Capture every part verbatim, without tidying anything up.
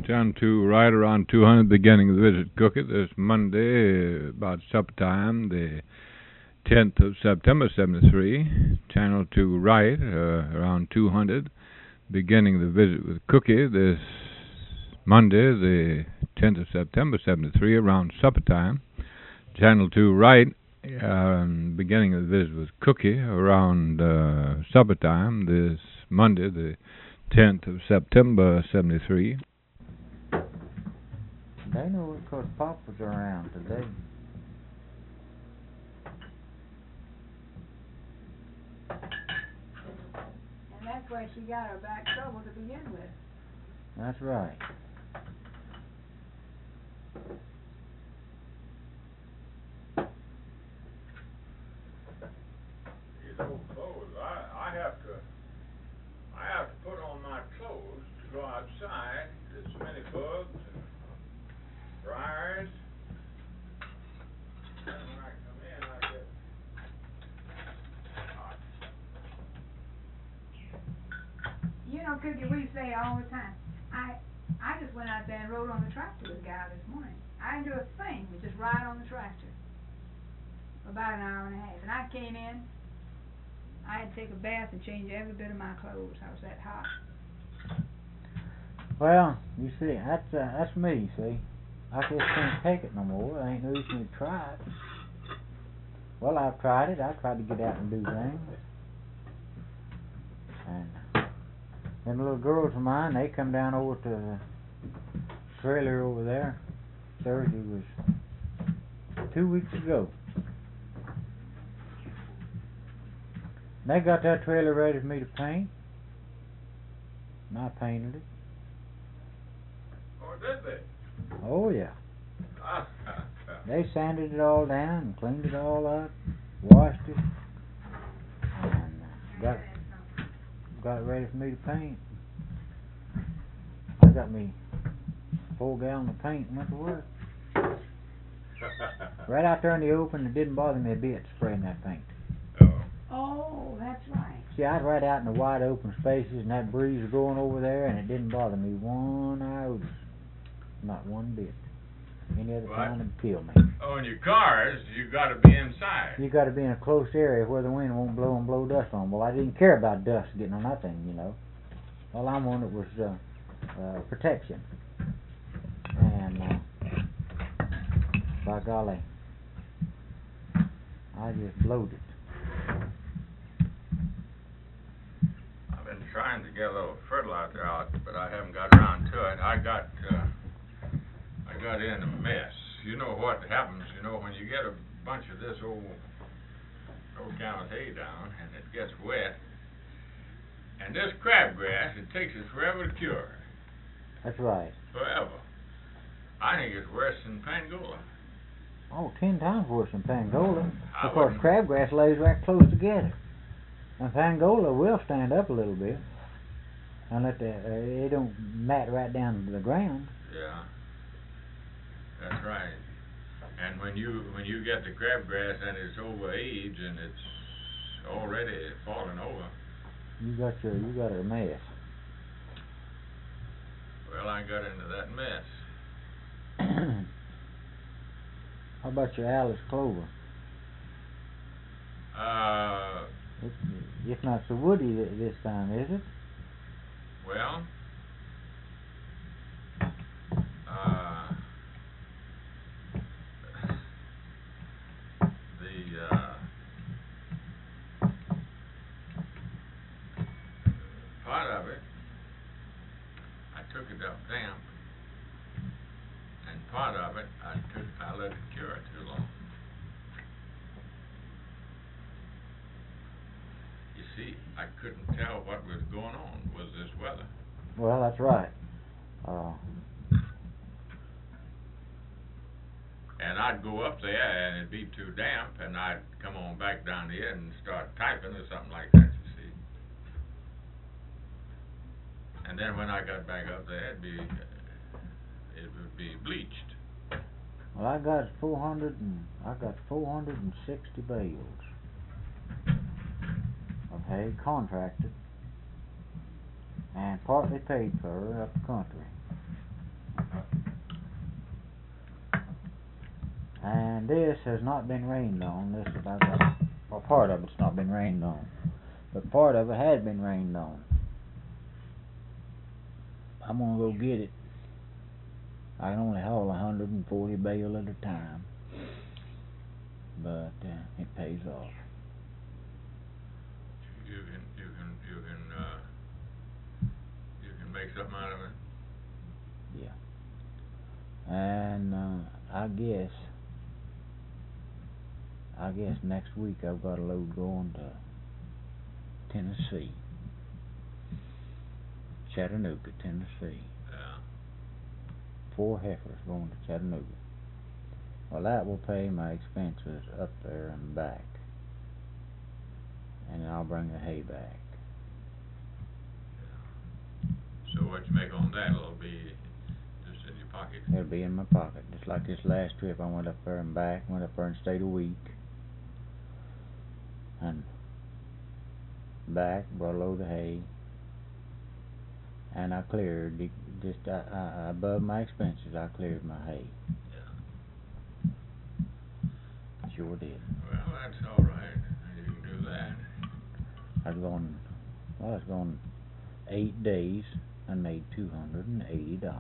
Down to right around two hundred, beginning of the visit Cookie this Monday, uh, about supper time, the tenth of September, seventy-three. Channel to right, uh, around two hundred, beginning the visit with Cookie this Monday, the tenth of September, seventy-three, around supper time. Channel to right, uh, beginning of the visit with Cookie, around uh, supper time this Monday, the tenth of September, seventy-three. They know it because Pop was around today. And that's why she got her back trouble to begin with. That's right. These old clothes, I, I have to, I have to put on my clothes to go outside. There's so many bugs and briars. And when I come in, I get hot. You know, Cookie, we say all the time, I I just went out there and rode on the tractor with a guy this morning. I didn't do a thing, but just ride on the tractor for about an hour and a half. And I came in, I had to take a bath and change every bit of my clothes. I was that hot. Well, you see, that's uh, that's me, see. I just can't take it no more. I ain't no use me to try it. Well, I've tried it. I've tried to get out and do things. And them little girls of mine, they come down over to the trailer over there. Thursday was two weeks ago. They got that trailer ready for me to paint. And I painted it. Oh, did they? Oh, yeah. They sanded it all down and cleaned it all up, washed it, and got got it ready for me to paint. I got me four gallon of paint and went to work. Right out there in the open, it didn't bother me a bit spraying that paint. Oh. Oh, that's right. See, I was right out in the wide open spaces, and that breeze was going over there, and it didn't bother me one iota. Not one bit. Any other What? time it'd kill me. Oh, in your cars, you got to be inside. You got to be in a close area where the wind won't blow and blow dust on. Well, I didn't care about dust getting on that thing, you know. All I wanted was uh, uh, protection. And uh, by golly, I just blowed it. I've been trying to get a little fertilizer out, but I haven't got around to it. I got, uh, I got in a mess. You know what happens, you know, when you get a bunch of this old, old cow hay down, and it gets wet, and this crabgrass, it takes it forever to cure. That's right. Forever. I think it's worse than Pangola. Oh, ten times worse than Pangola. I Of course, wouldn't- crabgrass lays right close together. And Pangola will stand up a little bit, and let the uh, it don't mat right down to the ground. Yeah. That's right. And when you when you get the crabgrass and it's over age and it's already falling over, You got your you got a mess. well, I got into that mess. How about your Alice clover? Uh, It's, it's not so woody th- this time, is it? well, uh, the uh, part of it, I took it up damp, and part of it, I took, I let it cure too long. You see, I couldn't tell what was going on with this weather. Well, that's right. Uh, And I'd go up there and it'd be too damp, and I'd come on back down here and start typing or something like that, you see. And then when I got back up there, it'd be, uh, it would be bleached. well, I got four hundred and I got four hundred and sixty bales of hay contracted and partly paid for up the country. And this has not been rained on. This is about that. Well, part of it's not been rained on, but part of it has been rained on. I'm gonna go get it. I can only haul one hundred forty bale at a time, but uh, it pays off. You can, you can, you can, uh, you can make something out of it. Yeah. And uh, I guess, I guess next week I've got a load going to Tennessee, Chattanooga, Tennessee. Yeah. Four heifers going to Chattanooga. Well, that will pay my expenses up there and back, and then I'll bring the hay back. Yeah. So what you make on that will be just in your pocket. It'll be in my pocket, just like this last trip. I went up there and back, went up there and stayed a week, and back, brought a load of hay, and I cleared, the- just uh, uh, above my expenses, I cleared my hay. Yeah. Sure did. Well, that's all right. You can do that. I was going, well, I was going eight days and made two hundred and eighty dollars.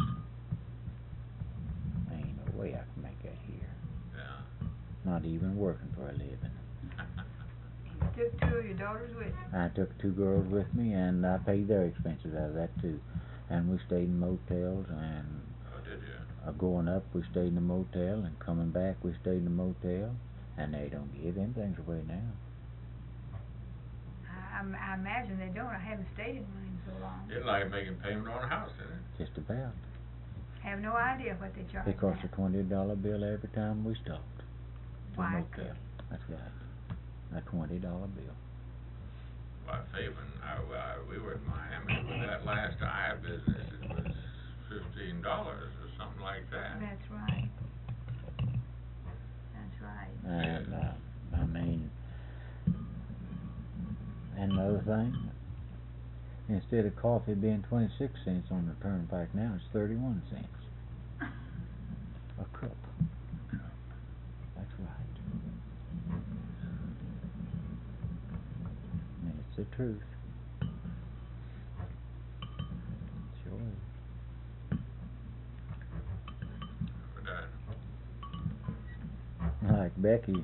Ain't no way I can make that here. Yeah. Not even working for a living. You took two of your daughters with you. I took two girls with me, and I paid their expenses out of that too. And we stayed in motels, and Oh, did you? uh, going up we stayed in the motel, and coming back we stayed in the motel. And they don't give them things away now. I, I'm- I imagine they don't. I haven't stayed in one in so long. It's like making payment on a house, isn't it? Just about. Have no idea what they charge. It cost a now. twenty dollar bill every time we stopped. To the Why, motel. That's right. A twenty dollar bill. By Fabian, I, I, we were in Miami with that last eye business. It was fifteen dollars or something like that. That's right. That's right. And uh, I mean, and another thing, instead of coffee being twenty-six cents on the turnpike now, it's thirty-one cents a cup. That's right. And it's the truth. Sure is. But, uh, Like Becky,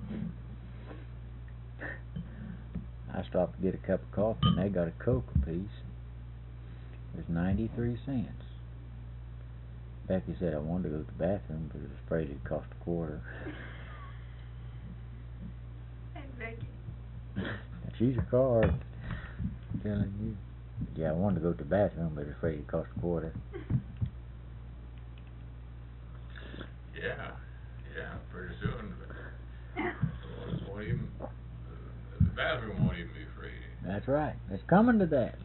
I stopped to get a cup of coffee and they got a Coke apiece. It was ninety-three cents. Becky said I wanted to go to the bathroom, but I was afraid it'd cost a quarter. Hey, Becky. She's a card, I'm telling you. Yeah, I wanted to go to the bathroom, but I was afraid it'd cost a quarter. yeah, yeah, pretty soon. It won't even, uh, the bathroom won't even be free. That's right. It's coming to that.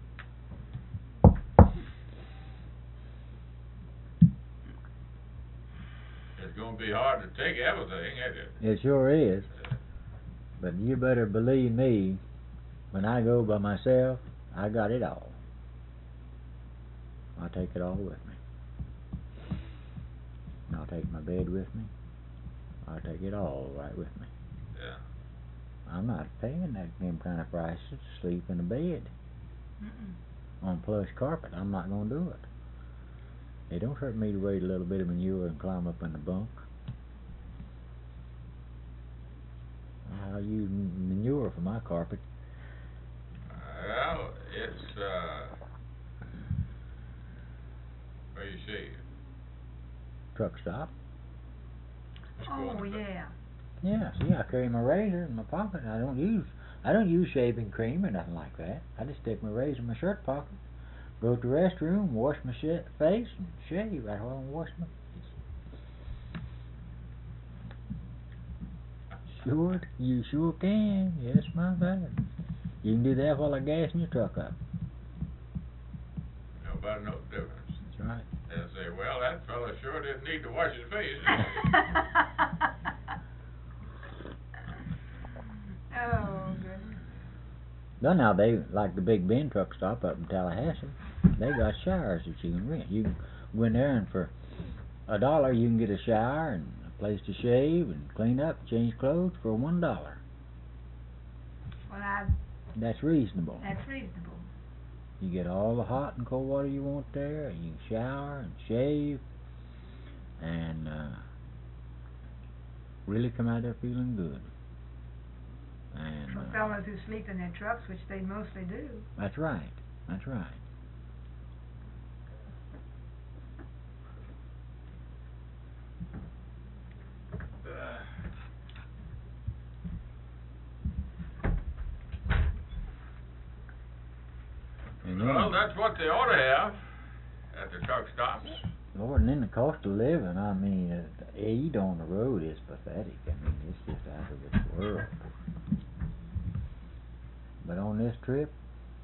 It's going to be hard to take everything, isn't it? It sure is. But you better believe me, when I go by myself, I got it all. I'll take it all with me. I'll take my bed with me. I'll take it all right with me. Yeah. I'm not paying that them kind of prices to sleep in a bed Mm-mm. on plush carpet. I'm not going to do it. It don't hurt me to raise a little bit of manure and climb up in the bunk. I use manure for my carpet. Well, it's, uh, where you see it? Truck stop. It's Oh, going to- yeah. Yeah, see, I carry my razor in my pocket. I don't use, I don't use shaving cream or nothing like that. I just stick my razor in my shirt pocket, go to the restroom, wash my sh- face, and shave right while I'm washing my face. Sure, you sure can. Yes, my bad. You can do that while I'm gassing your truck up. Nobody knows the difference. That's right. They'll say, well, that fella sure didn't need to wash his face. Oh, goodness. Well, now they, like the Big Ben truck stop up in Tallahassee, they got showers that you can rent. You can go in there and for a dollar you can get a shower and place to shave and clean up, change clothes for one dollar. Well, I, That's reasonable. that's reasonable. You get all the hot and cold water you want there, and you can shower and shave, and uh, really come out there feeling good. And For uh, fellows who sleep in their trucks, which they mostly do. that's right. That's right. And then, Well, that's what they ought to have at the truck stops. Lord, and then the cost of living, I mean, uh, the aid on the road is pathetic. I mean, it's just out of this world. But on this trip,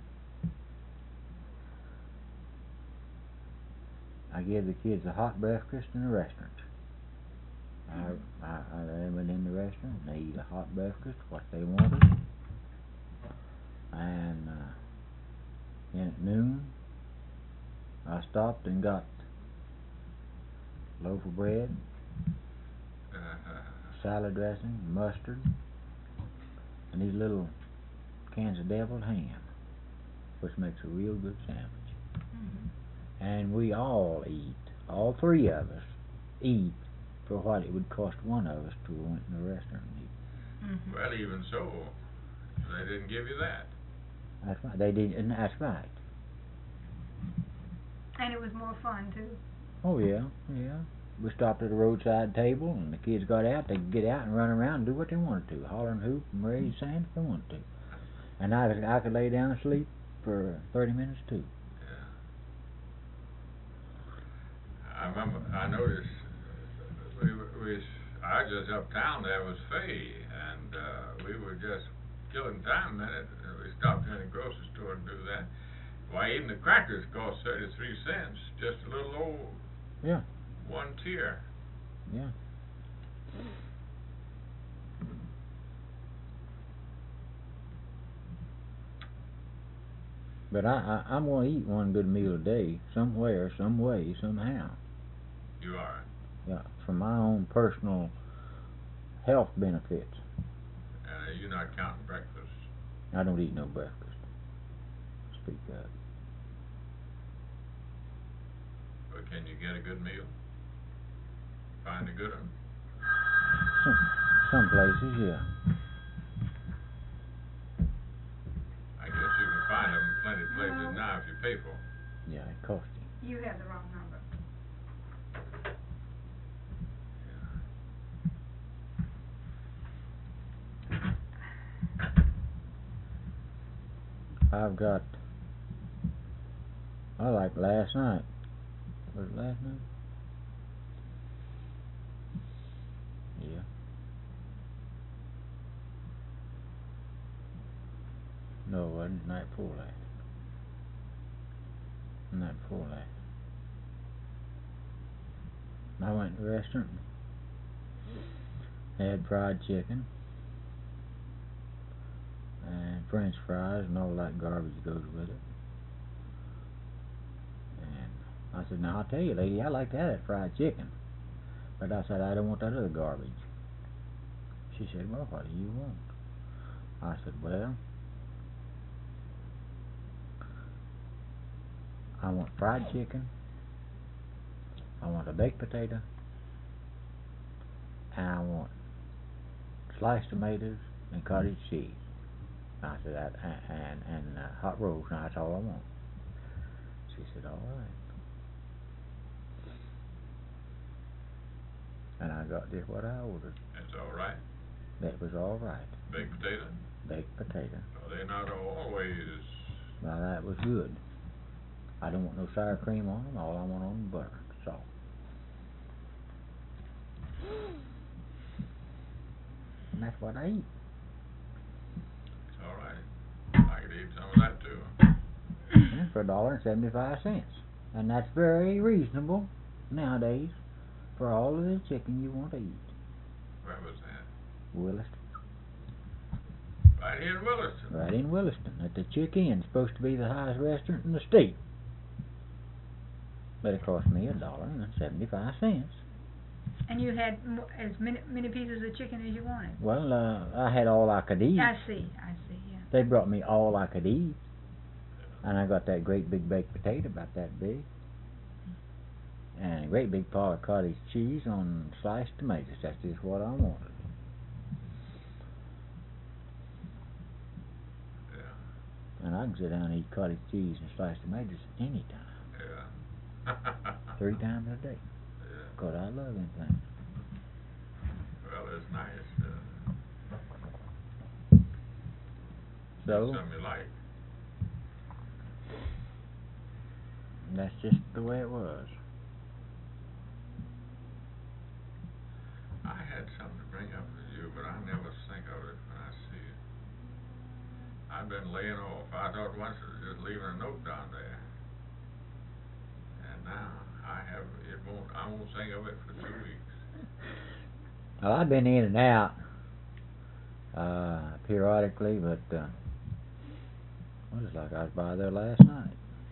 I gave the kids a hot breakfast in the restaurant. I, I, I let them in the restaurant, and they eat a hot breakfast, what they wanted. And uh, then at noon, I stopped and got a loaf of bread, Uh-huh. salad dressing, mustard, and these little cans of deviled ham, which makes a real good sandwich. Mm-hmm. And we all eat, all three of us eat for what it would cost one of us to went in the restaurant and eat. Mm-hmm. Well, even so, they didn't give you that. That's right. They did, and that's right. And it was more fun, too. Oh yeah, yeah. We stopped at a roadside table, and the kids got out. They could get out and run around and do what they wanted to, holler and hoop and raise sand if they wanted to. And I, I could lay down and sleep for thirty minutes too. Yeah. I remember, I noticed, we, were- we, I just uptown there was Fay, and, uh, we were just killing time a minute. We stopped in the grocery store to do that. Why, even the crackers cost thirty-three cents, just a little old Yeah, one tier. yeah. But I, I, I'm going to eat one good meal a day, somewhere, some way, somehow. You are. Yeah, for my own personal health benefits. Uh, you're not counting breakfast. I don't eat no breakfast. Speak up. But can you get a good meal? Find a good one? Some, some places, yeah. I guess you can find them in plenty of places now if you pay for them. Yeah, it costs you. You have the wrong number. I've got, I like last night. Was it last night? Yeah. No, it wasn't. Night before last. Night before last. I went to the restaurant. They had fried chicken and French fries and all that garbage goes with it. And I said, now I'll tell you, lady, I like to have that fried chicken. But I said, I don't want that other garbage. She said, well, what do you want? I said, well, I want fried chicken, I want a baked potato, and I want sliced tomatoes and cottage cheese. I said, that, and, and, and uh, hot rolls, and that's all I want. She said, all right. And I got just what I ordered. That's all right. That was all right. Baked potato? Baked potato. Well, they're not always. Now that was good. I don't want no sour cream on them. All I want on them butter, salt. And that's what I eat. It's all right. I could eat some of that too. And for a dollar and seventy-five cents, and that's very reasonable nowadays for all of the chicken you want to eat. Where was that? Williston. Right here in Williston. Right in Williston, at the Chick Inn, supposed to be the highest restaurant in the state. But it cost me a dollar and seventy-five cents. And you had mo- as many many pieces of chicken as you wanted. Well, uh, I had all I could eat. I see, I see, yeah. They brought me all I could eat. And I got that great big baked potato about that big. And a great big pot of cottage cheese on sliced tomatoes. That's just what I wanted. Yeah. And I can sit down and eat cottage cheese and sliced tomatoes any time. Yeah. Three times a day. Yeah. Because I love them things. Well, it's nice. Uh, So, something you like. that's just the way it was. I had something to bring up with you, but I never think of it when I see it. I've been laying off. I thought once it was just leaving a note down there. And now I have, it won't, I won't think of it for two weeks. Well, I've been in and out uh, periodically, but uh, well, it's like I was by there last night.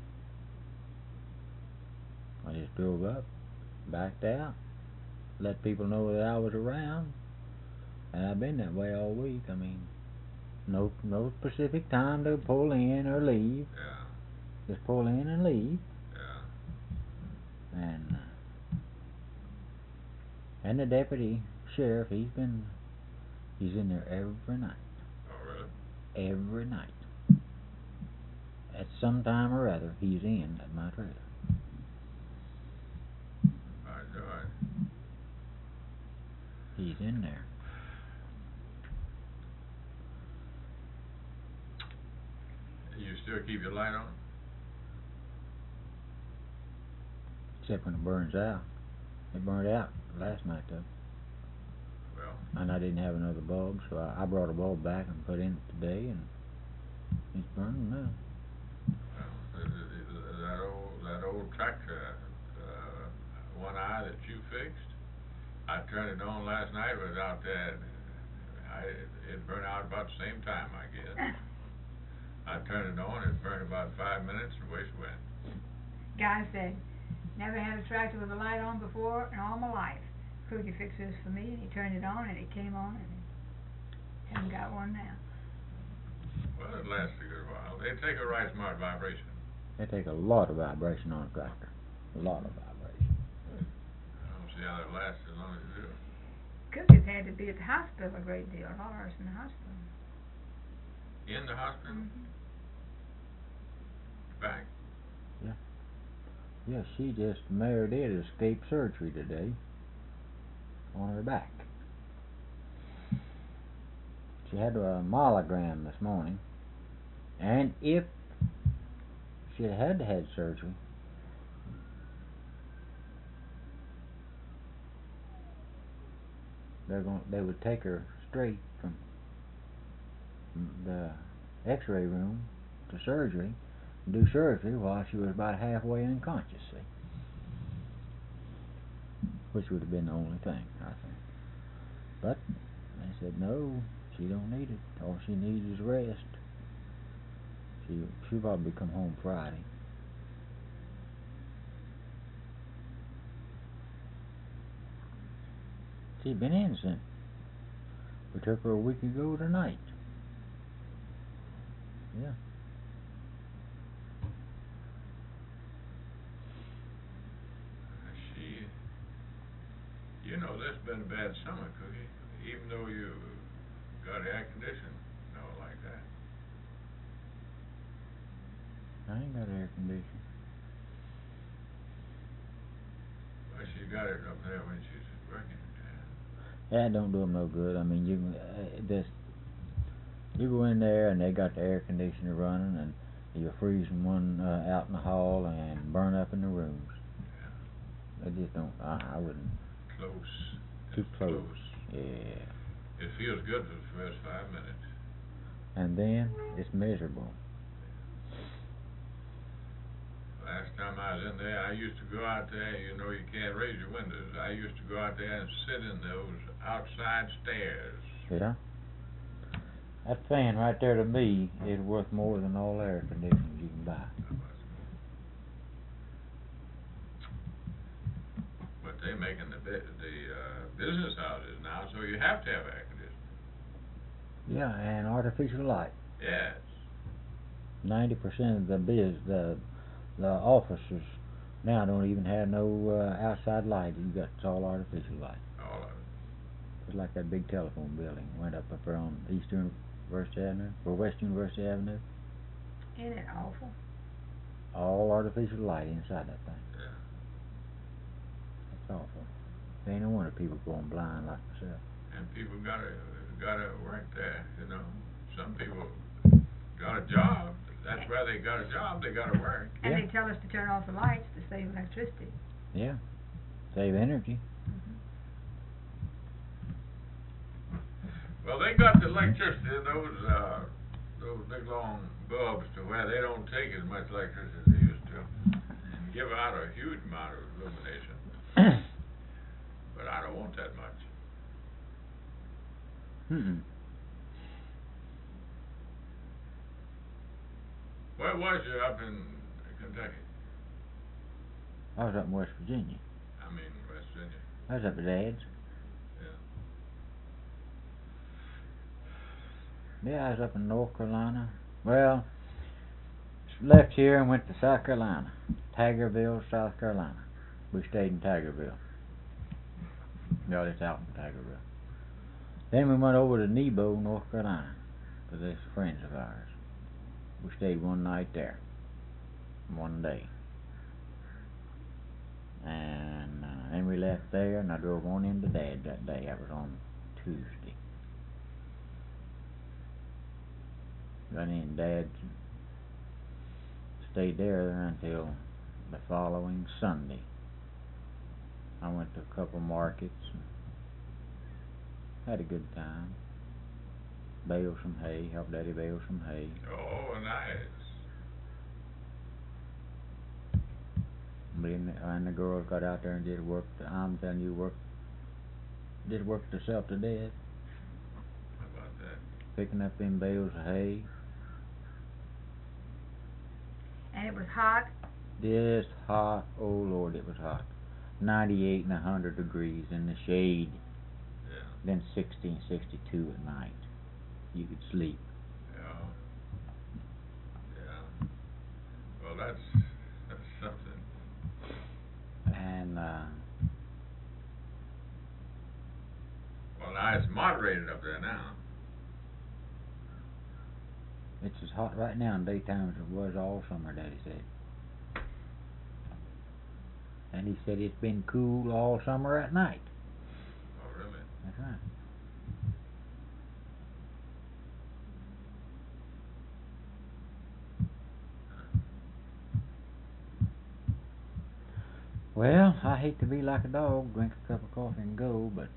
I just drove up, backed out, let people know that I was around, and I've been that way all week. I mean, no no specific time to pull in or leave. Yeah. Just pull in and leave. Yeah. And uh, and the deputy sheriff, he's been he's in there every night. Oh, really? Every night. At some time or other, he's in at my trailer. By God. He's in there. You still keep your light on? Except when it burns out. It burned out last night though. Well. And I didn't have another bulb, so I, I brought a bulb back and put in it today, and it's burning now. Well, th- th- th- that old that old tractor, uh, one eye that you fixed, I turned it on last night. It was out there. I it burned out about the same time, I guess. I turned it on. It burned about five minutes, and away it went. Guy said, never had a tractor with a light on before in all my life. Cookie fixed this for me, and he turned it on, and it came on, and haven't got one now. Well, it lasts a good while. They take a right smart vibration. They take a lot of vibration on a tractor. A lot of vibration. I don't see how that lasts as long as it do. Cookies had to be at the hospital a great deal. A lot of us in the hospital. In the hospital? Mm-hmm. Back? Yeah, she just, Mary did escape surgery today on her back. She had a myelogram this morning, and if she had had surgery, they're going, they would take her straight from the X-ray room to surgery, and do surgery while she was about halfway unconscious. See, which would have been the only thing, I think. But they said no, she don't need it. All she needs is rest. She she'll probably come home Friday. She'd been in since we took her a week ago tonight. Yeah. She, you know, this has been a bad summer, Cookie. Even though you got air conditioning and all like that. I ain't got air conditioning. Well, she's got it up there when she's working. That don't do them no good. I mean, you can uh, just you go in there and they got the air conditioner running, and you're freezing one uh, out in the hall and burn up in the rooms. Yeah. They just don't. I, I wouldn't. Close. Too It's close. close. Yeah. It feels good for the first five minutes. And then it's miserable. Last time I was in there, I used to go out there, you know, you can't raise your windows. I used to go out there and sit in those outside stairs. Yeah. That fan right there to me is worth more than all air conditioning you can buy. But they making the the uh, business houses now, so you have to have air conditioning. Yeah, and artificial light. Yes. Ninety percent of the biz, the the offices now don't even have no uh, outside light. You got it's all artificial light. All of it. Just like that big telephone building went up up there on East University Avenue or West University Avenue. Isn't it awful? All artificial light inside that thing. Yeah. That's awful. Ain't no wonder people going blind like myself. And people gotta gotta work there, you know. Some people got a job. That's where they got a job. They gotta work. And Yeah. they tell us to turn off the lights to save electricity. Yeah. Save energy. Well, they got the electricity in those uh, those big long bulbs to where they don't take as much electricity as they used to, and give out a huge amount of illumination. But I don't want that much. Mm-mm. Where was you up in Kentucky? I was up in West Virginia. I mean West Virginia. I was up at Dad's. Yeah. Yeah, I was up in North Carolina. Well, left here and went to South Carolina. Tigerville, South Carolina. We stayed in Tigerville. No, it's out in Tigerville. Then we went over to Nebo, North Carolina, because they're friends of ours. We stayed one night there, one day. And uh, then we left there, and I drove on into Dad that day. That was on Tuesday. Got in Dad, stayed there until the following Sunday. I went to a couple markets and had a good time. Baled some hay, helped Daddy bale some hay. Oh, nice. And the, and the girls got out there and did work. I'm telling you, work. Did work themselves to death. How about that? Picking up them bales of hay. And it was hot. Just hot. Oh Lord, it was hot. ninety-eight and a hundred degrees in the shade. Yeah. Then sixteen, sixty-two at night. You could sleep. Yeah. Yeah. Well, that's that's something. And uh, Well, now it's moderated up there now. it's as hot right now in daytime as it was all summer, Daddy said. And he said it's been cool all summer at night. Oh, really? That's right. Well, I hate to be like a dog, drink a cup of coffee and go, but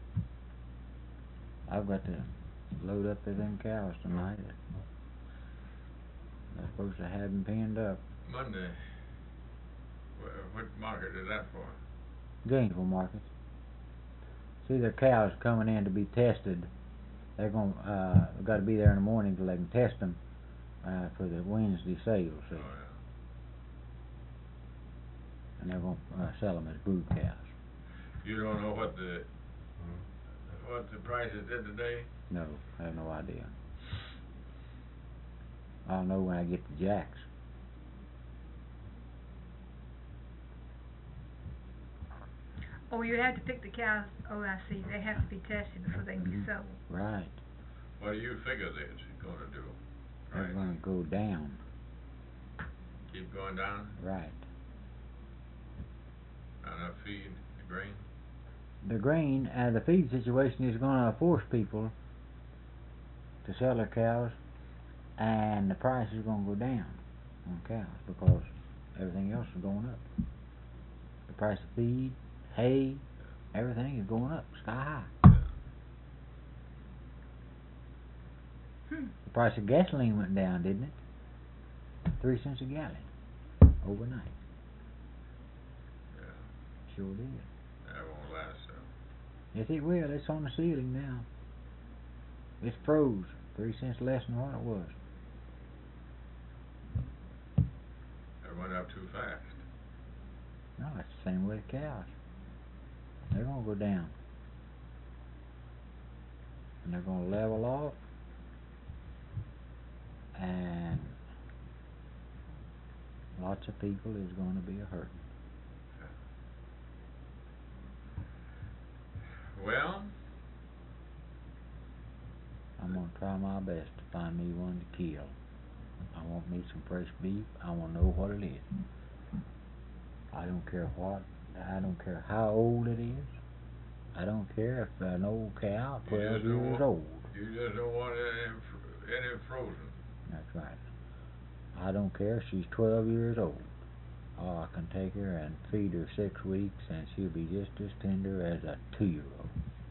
I've got to load up them cows tonight. I'm supposed to have them pinned up. Monday. Wh- What market is that for? Gainesville market. See, their cows coming in to be tested. They're going uh got to be there in the morning till they can test them uh, for the Wednesday sale. See, Oh, yeah. and they're going to uh, sell them as brood cows. You don't know what the what the prices did today? No, I have no idea. I'll know when I get the jacks. Oh, you had to pick the cows. Oh, I see. They have to be tested before they can be Mhm. sold. Right. What do you figure it's going to do? They're Right. going to go down. Keep going down? Right. Not enough feed, the grain? The grain, uh, the feed situation is going to force people to sell their cows, and the price is going to go down on cows because everything else is going up. The price of feed, hay, everything is going up sky high. Yeah. Hmm. The price of gasoline went down, didn't it? Three cents a gallon overnight. Yeah. Sure did. That won't last, so. Yes, it will. It's on the ceiling now. It's froze. Three cents less than what it was. It went up too fast. No, it's the same way with cows. They're going to go down. and they're going to level off, and lots of people is going to be a hurting. Well, I'm going to try my best to find me one to kill. I want me some fresh beef. I want to know what it is. I don't care what, I don't care how old it is. I don't care if an old cow, You twelve just don't years want- old. you just don't want any, fr- any frozen. That's right. I don't care if she's twelve years old. Oh, I can take her and feed her six weeks and she'll be just as tender as a two-year-old.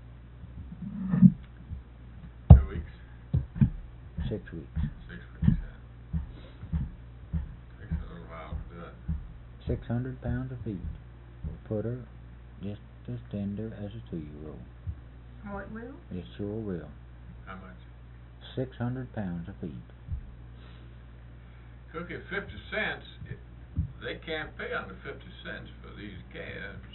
Two weeks, Six weeks. six weeks, yeah. Takes a little while to do it. Six hundred pounds of feed will put her just as tender as a two-year-old. Oh, it will? It sure will. How much? Six hundred pounds of feed. Cookie, fifty cents, it, they can't pay under fifty cents for these calves.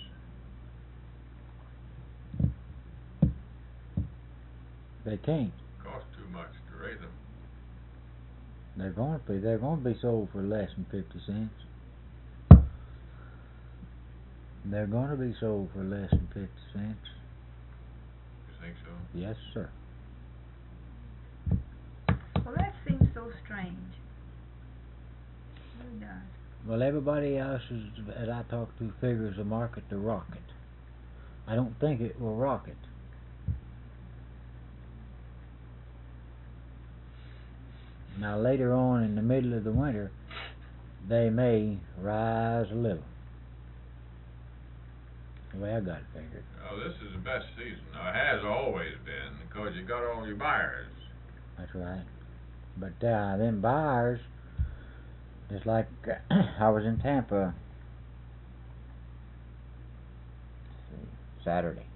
They can't. Cost too much to raise them. They're going to be. They're going to be sold for less than fifty cents. They're going to be sold for less than fifty cents. You think so? Yes, sir. Well, that seems so strange. It really does. Well, everybody else is, that I talk to figures the market to rocket. I don't think it will rocket. Now, later on in the middle of the winter, they may rise a little. The way I got it figured. Oh, this is the best season. Now, it has always been, because you got all your buyers. That's right. But uh, them buyers, just like uh, I was in Tampa let's see, Saturday.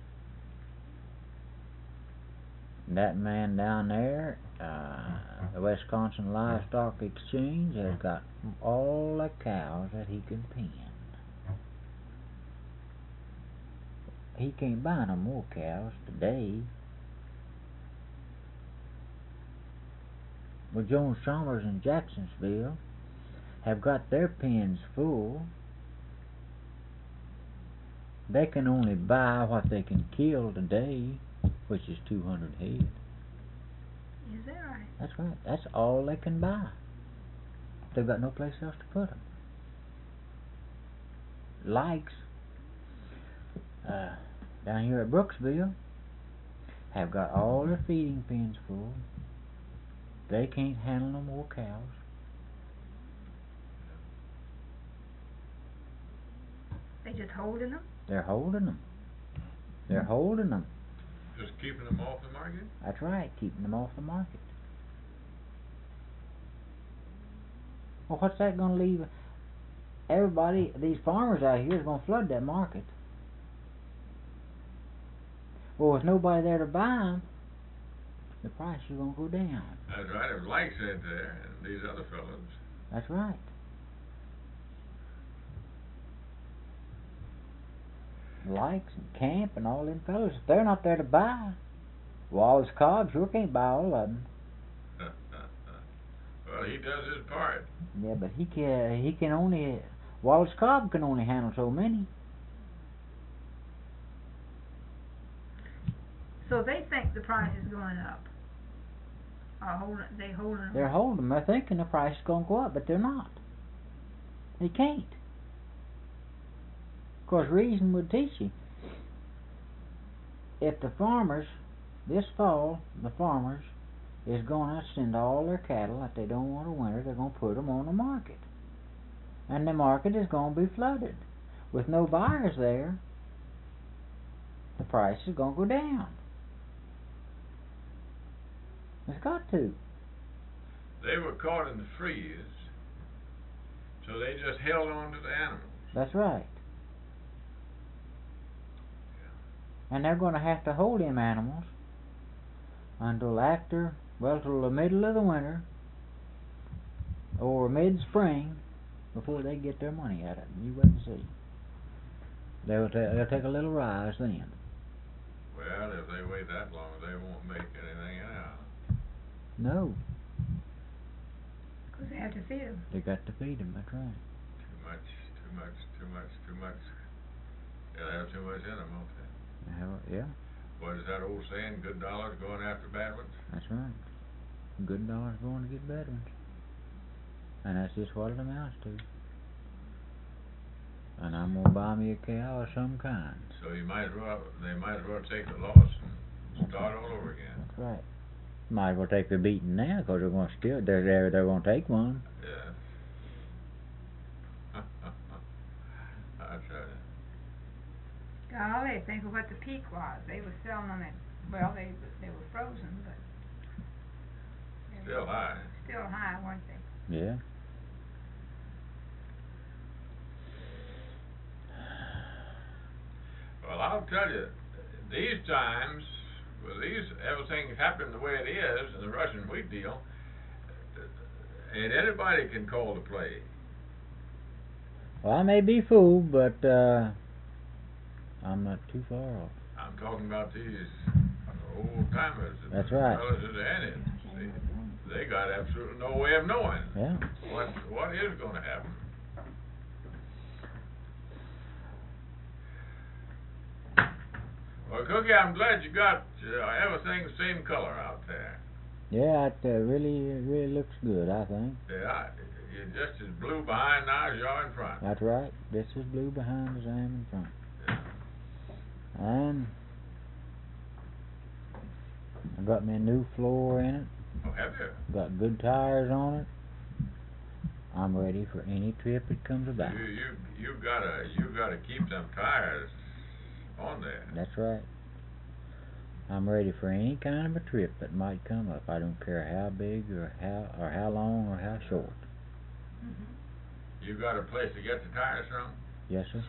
And that man down there, uh, the Wisconsin Livestock Exchange, has got all the cows that he can pen. He can't buy no more cows today. Well, Jones Chalmers in Jacksonville have got their pens full. They can only buy what they can kill today, which is two hundred head. Is that right? That's right. That's all they can buy. They've got no place else to put them. Likes uh, down here at Brooksville have got all their feeding pens full. They can't handle no more cows. They just holding them? They're holding them. They're holding them. Just keeping them off the market? That's right, keeping them off the market. Well, what's that going to leave? Everybody, these farmers out here is going to flood that market. Well, with nobody there to buy them, the price is going to go down. That's right, if Likes ain't there, and these other fellows. That's right. Likes and Camp and all them fellows, if they're not there to buy, Wallace Cobb sure can't buy all of them. Well, he does his part. Yeah, but he can he can only Wallace Cobb can only handle so many. So they think the price is going up. Or holding, they holding them. They're holding them. They're thinking the price is going to go up, but they're not. They can't. Of course, reason would teach you. If the farmers, this fall, the farmers is going to send all their cattle that they don't want to winter, they're going to put them on the market. And the market is going to be flooded. With no buyers there, the price is going to go down. It's got to. They were caught in the freeze, so they just held on to the animals. That's right. And they're going to have to hold them animals until after, well, till the middle of the winter or mid-spring before they get their money out of them. You wait and see. They'll, ta- they'll take a little rise then. Well, if they wait that long, they won't make anything anyhow. No, Because they have to feed them. they got to feed them, that's right. Too much, too much, too much, too much. They'll have too much in them, won't they? Hell, yeah, What is that old saying? Good dollars going after bad ones? that's right. Good dollars going to get bad ones. And that's just what it amounts to. And I'm gonna buy me a cow of some kind. So you might as well, they might as well take the loss and start all over again. That's right. Might as well take the beating now, 'cause they're gonna still, they're there, they're gonna take one. Yes. I tell you. Golly, think of what the peak was. They were selling them at, well, they, they were frozen, but. they Still were high. Still high, weren't they? Yeah. Well, I'll tell you, these times, with these, everything happening the way it is in the Russian wheat deal, ain't anybody can call the play. Well, I may be fooled, but, uh, I'm not too far off. I'm talking about these old timers. That's right. Fellas that are in it. See, they got absolutely no way of knowing Yeah. what what is going to happen. Well, Cookie, I'm glad you got uh, everything the same color out there. Yeah, it uh, really, really looks good, I think. Yeah, you're just as blue behind now as you are in front. That's right. This is blue behind as I am in front. Yeah. And I got me a new floor in it. Oh, have you? Got good tires on it. I'm ready for any trip that comes about. You you you gotta you gotta keep them tires on there. That's right. I'm ready for any kind of a trip that might come up. I don't care how big or how or how long or how short. Mm-hmm. You got a place to get the tires from? Yes, sir.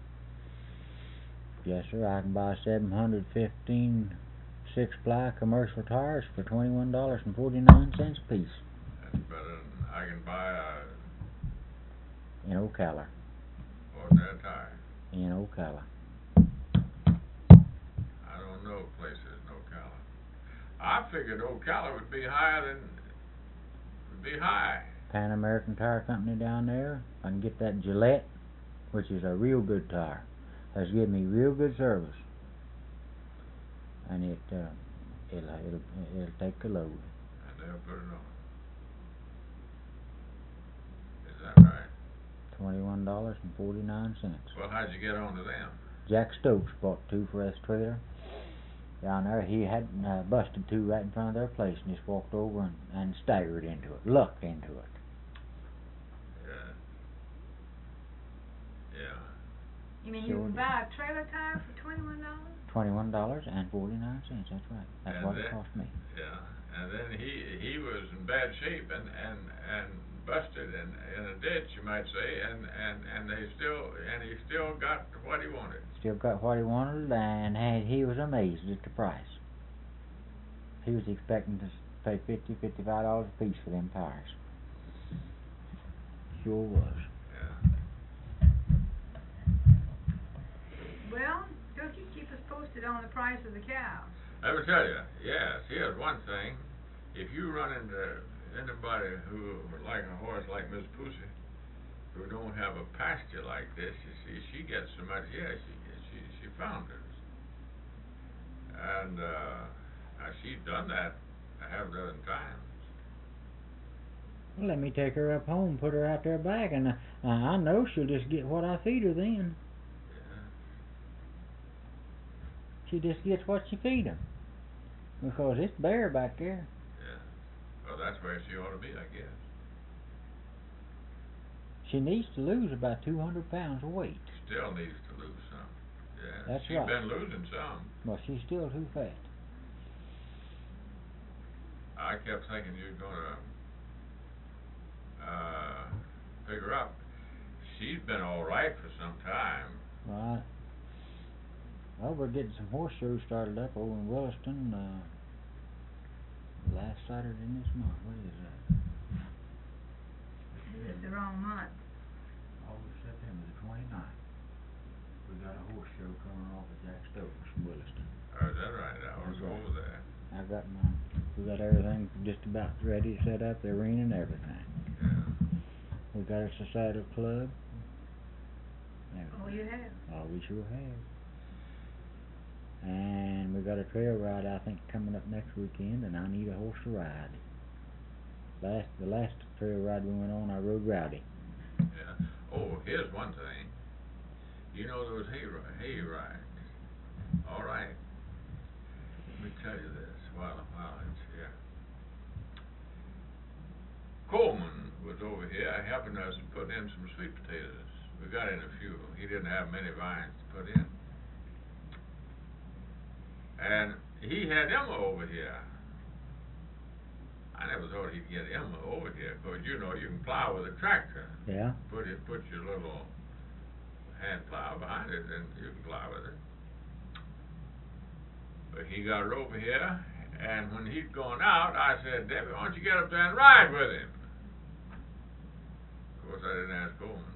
Yes, sir. I can buy seven hundred fifteen six ply commercial tires for twenty one dollars and forty nine cents a piece. That's better than I can buy a In Ocala. ordinary tire. In Ocala. I don't know places in Ocala. I figured Ocala would be higher than would be high. Pan American Tire Company down there. I can get that Gillette, which is a real good tire. Has given me real good service. And it uh, it'll it'll it'll take a load. And they'll put it on. Is that right? Twenty one dollars and forty nine cents. Well, how'd you get onto them? Jack Stokes bought two for his trailer down there. He had uh, busted two right in front of their place and just walked over and, and staggered into it, lucked into it. Yeah. Yeah. You mean you Sure can did. buy a trailer tire for twenty-one dollars? Twenty one dollars and forty nine cents. That's right. That's And what it then- cost me. Yeah. And then he he was in bad shape and and and busted in in a ditch, you might say, and and and they still and he still got what he wanted. Still got what he wanted, and had, he was amazed at the price. He was expecting to s- pay fifty, fifty five dollars a piece for them tires. Sure was. Yeah. Well, Cookie, keep us posted on the price of the cows. I will tell you, yes, here's one thing. If you run into anybody who would like a horse like Miss Pussy, who don't have a pasture like this, you see, she gets so much, yeah, she she she founders. And uh now she's done that a half dozen times. Well, let me take her up home, put her out there back, and uh, I know she'll just get what I feed her then. Yeah. She just gets what you feed her. Because it's bare back there. Yeah. Well, that's where she ought to be, I guess. She needs to lose about two hundred pounds of weight. Still needs to lose some. Yeah. That's she's right. been losing some. But she's still too fat. I kept thinking you were gonna uh pick her up. She's been all right for some time. Right. Well, we're getting some horse shows started up over in Williston, uh, last Saturday in this month. What is that? This is the wrong month. August, September the twenty-ninth. We got a horse show coming off at Jack Stokes in Williston. Or is that got my, we got everything just about ready to set up, the arena and everything. Yeah. We got us a saddle club. Oh, you have? Oh, we sure have. And we got a trail ride, I think, coming up next weekend, and I need a horse to ride. Last, the last trail ride we went on, I rode Rowdy. Yeah. Oh, here's one thing. You know those hay, hay rides? All right. Let me tell you this while, while it's here. Coleman was over here helping us put in some sweet potatoes. We got in a few. He didn't have many vines to put in. And he had Emma over here. I never thought he'd get Emma over here, because you know you can plow with a tractor. Yeah. Put it, put your little hand plow behind it, and you can plow with it. But he got her over here, and when he'd gone out, I said, Debbie, why don't you get up there and ride with him? Of course, I didn't ask Coleman.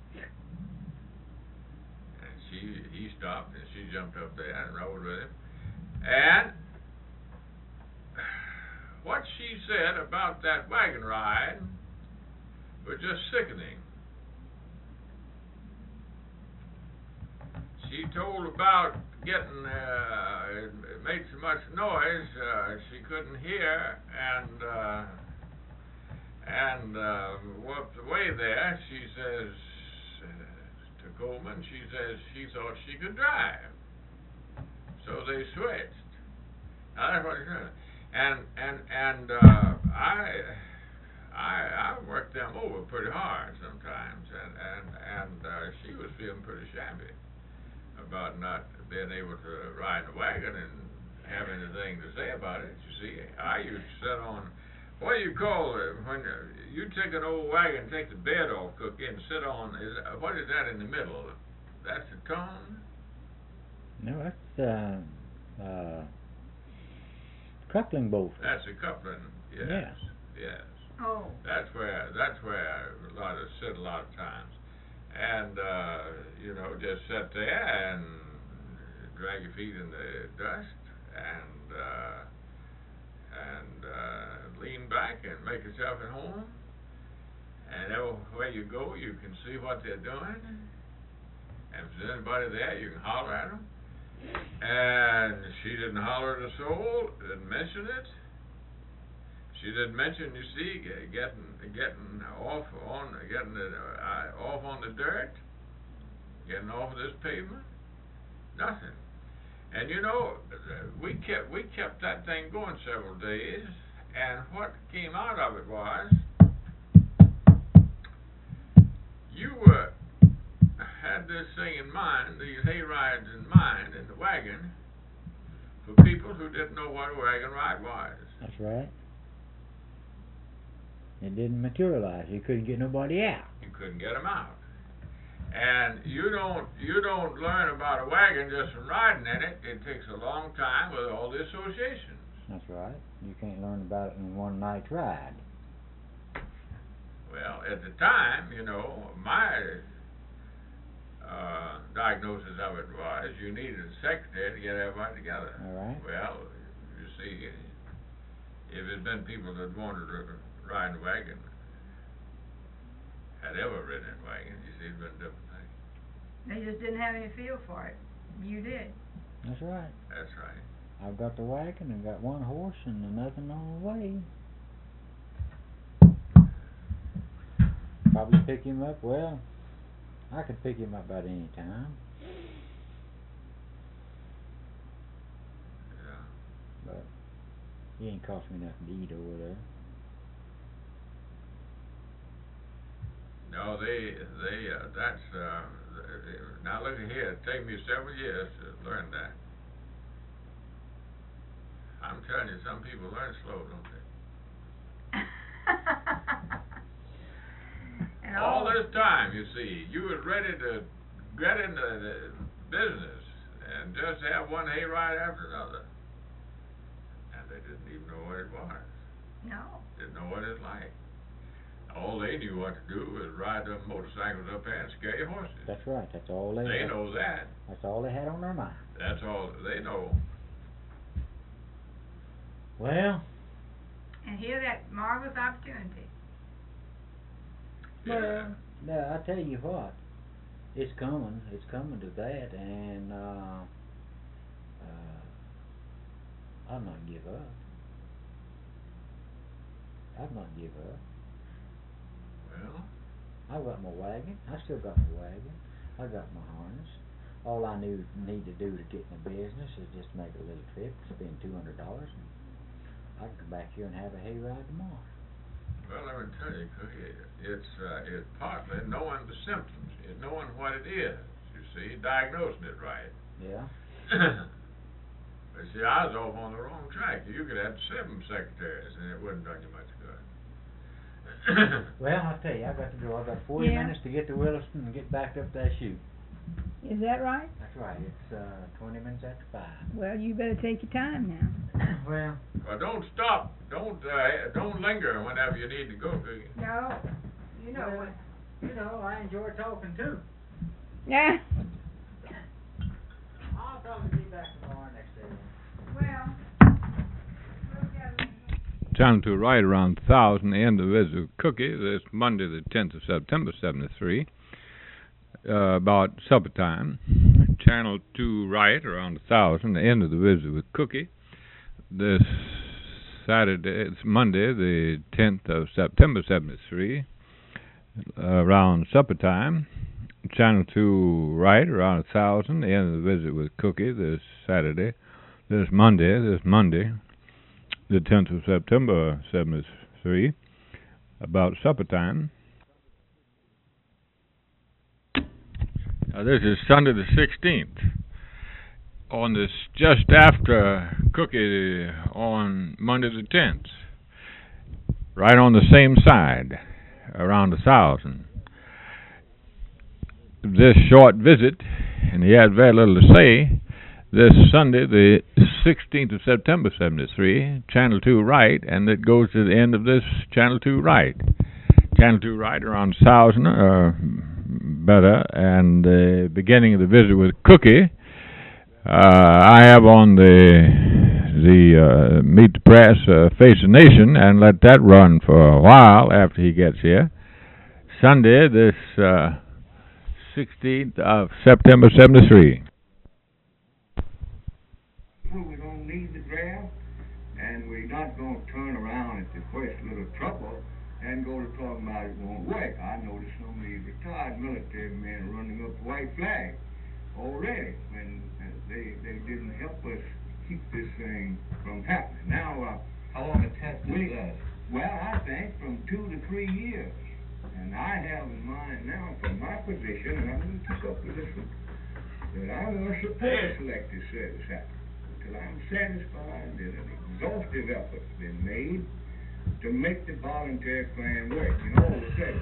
And she, he stopped, and she jumped up there and rode with him. And what she said about that wagon ride was just sickening. She told about getting, uh, it made so much noise, uh, she couldn't hear, and, uh, and, uh, walked away there. She says, uh, to Coleman, she says she thought she could drive. So they switched. Now that's what she said. And, and, and, uh, I, I, I worked them over pretty hard sometimes, and, and, and, uh, she was feeling pretty shabby about not being able to ride the wagon and have anything to say about it. You see, I used to sit on, what do you call it, when you take an old wagon, take the bed off, Cookie, and sit on, is, what is that in the middle? That's the tongue? No, that's, uh, uh, coupling bolt. That's a coupling, yes, yes. yes. Oh. That's where, that's where a lot of, sit a lot of times. And, uh, you know, just sit there and drag your feet in the dust and, uh, and, uh, lean back and make yourself at home. And everywhere you go, you can see what they're doing. And if there's anybody there, you can holler at them. And she didn't holler at a soul, didn't mention it. She didn't mention, you see, getting getting off on getting it uh, off on the dirt, getting off of this pavement. Nothing. And you know, we kept we kept that thing going several days, and what came out of it was you were had this thing in mind, these hay rides in mind in the wagon for people who didn't know what a wagon ride was. That's right. It didn't materialize. You couldn't get nobody out. You couldn't get them out. And you don't you don't learn about a wagon just from riding in it. It takes a long time with all the associations. That's right. You can't learn about it in one night's ride. Well, at the time, you know, my uh, diagnosis of it was you needed a secretary to get everybody together. All right. Well, you see, if there'd been people that wanted to ride a wagon, had ever ridden a wagon, you see, it'd been a different thing. They just didn't have any feel for it. You did. That's right. That's right. I've got the wagon and got one horse and nothing on the way. Probably pick him up. Well, I could pick him up about any time. Yeah. But he ain't cost me nothing to eat over there. No, they, they, uh, that's, uh, now look at here, it took me several years to learn that. I'm telling you, some people learn slow, don't they? And all this time, you see, you was ready to get into the business and just have one hayride after another. And they didn't even know what it was. No. Didn't know what it's like. All they knew what to do was ride them motorcycles up there and scare your horses. That's right. That's all they. They had. know that. That's all they had on their mind. That's all they know. Well, and hear that marvelous opportunity. Yeah. well, no, I tell you what, it's coming. It's coming to that, and uh, uh, I'll not give up. I'll not give up. Well, I got my wagon. I still got my wagon. I got my harness. All I knew need to do to get in the business is just make a little trip, spend two hundred dollars, and I can come back here and have a hayride tomorrow. well, let me tell you, Cookie, it's uh, it's partly knowing the symptoms, it's knowing what it is. You see, diagnosing it right. Yeah. But see, I was off on the wrong track. You could have seven secretaries, and it wouldn't done you much good. Well, I'll tell you, I got to go. I got forty Yeah. minutes to get to Williston and get back up that chute. Is that right? That's right. It's uh, twenty minutes after five. Well, you better take your time now. Well, Well, don't stop. Don't uh, don't linger whenever you need to go, Cookie. No, you know Well, what. you know, I enjoy talking too. Yeah. I'll probably be back tomorrow next day. Well. Channel two right around one thousand, the end of the visit with Cookie, this Monday the tenth of September, seventy-three, uh, about supper time. Channel two right around one thousand, the end of the visit with Cookie, this Saturday, it's Monday the tenth of September, seventy-three, uh, around supper time. Channel two right around one thousand, the end of the visit with Cookie, this Saturday, this Monday, this Monday, the tenth of September, seventy-three, about supper time. Now this is Sunday the sixteenth. On this, just after Cookie on Monday the tenth. Right on the same side, around a thousand. This short visit, and he had very little to say, this Sunday, the sixteenth of September, seventy-three, Channel two right, and it goes to the end of this Channel two right. Channel two right around one thousand, or better, and the beginning of the visit with Cookie, uh, I have on the the uh, Meet the Press, uh, Face the Nation, and let that run for a while after he gets here. Sunday, this uh, sixteenth of September, seventy-three. We don't need the draft, and we're not going to turn around at the first little trouble and go to talking about it won't work. I noticed some of these retired military men running up the white flag already when uh, they they didn't help us keep this thing from happening. Now, uh, how long a test we, is that? well, I think from two to three years. And I have in mind now, from my position, and I'm going to keep up with this one, that I want to support the Selective Service Act until I'm satisfied that an exhaustive effort's been made to make the voluntary plan work in all respects.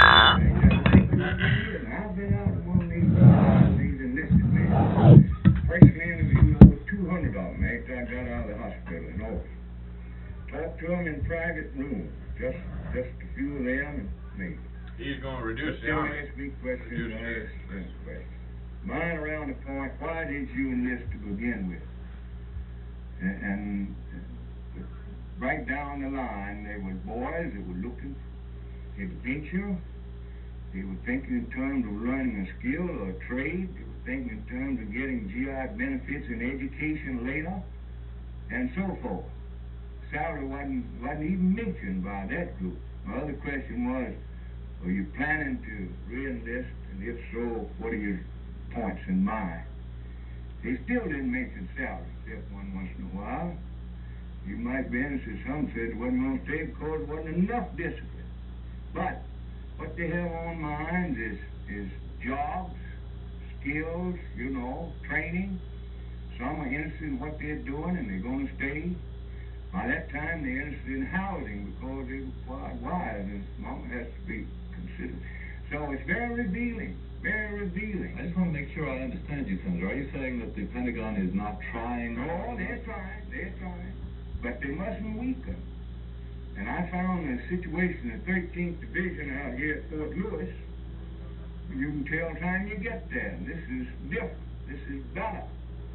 I've been out among these, uh, these enlisted men, personally interviewed over two hundred of them after I got out of the hospital in August. Talked to them in private rooms, just just a few of them and me. He's going to reduce the Still army. ask me questions, Reduce I ask the- them questions. Mine around the point, why did you enlist to begin with? And, and uh, right down the line, there were boys that were looking for adventure. They were thinking in terms of learning a skill or a trade. They were thinking in terms of getting G I benefits and education later, and so forth. Salary wasn't, wasn't even mentioned by that group. My other question was, are you planning to re-enlist, and if so, what are your points in mind? They still didn't mention salary, except one once in a while. You might be interested, some said it wasn't going to stay because there wasn't enough discipline. But what they have on mind is, is jobs, skills, you know, training. Some are interested in what they're doing and they're going to stay. By that time, they're interested in housing because they require wives, and mama has to be considered. So it's very revealing, very revealing. I just want to make sure I understand you, Senator. Are you saying that the Pentagon is not trying? No, they're trying, they're trying, but they mustn't weaken. And I found the situation in the thirteenth Division out here at Fort Lewis, you can tell time you get there. This is different. This is better.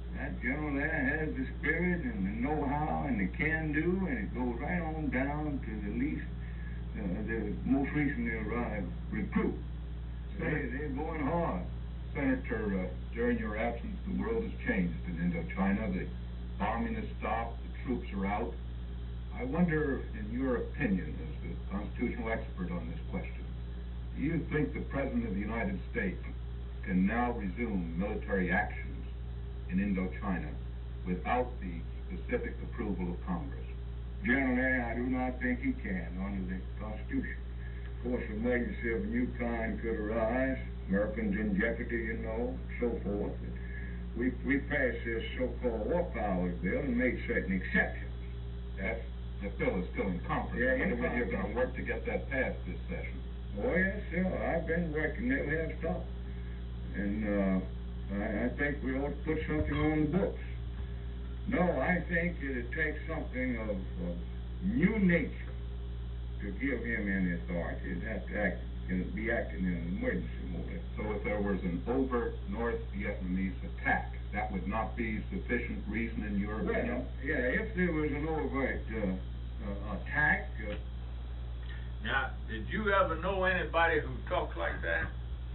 That general there has the spirit and the know-how and the can-do, and it goes right on down to the least, uh, the most recently arrived recruit. They, they're going hard. Senator, uh, during your absence, the world has changed in Indochina. The bombing has stopped, the troops are out. I wonder, in your opinion, as the constitutional expert on this question, do you think the President of the United States can now resume military actions in Indochina without the specific approval of Congress? Generally, I do not think he can under the Constitution. Of course, an emergency of a new kind could arise, Americans in jeopardy, you know, so forth. We, we passed this so-called War Powers Bill and made certain exceptions. That's, the bill is still in conference. Yeah, I wonder in whether you're going to conference. work to get that passed this session. Oh, yes, sir. I've been working, never have stopped. And uh, I, I think we ought to put something on the books. No, I think it'd take something of, of new nature to give him any authority. It'd have to act, it'd be acting in an emergency mode. So if there was an overt North Vietnamese attack, that would not be sufficient reason in your opinion? Well, yeah, if there was an overt uh, uh, attack. Uh, Now, did you ever know anybody who talks like that?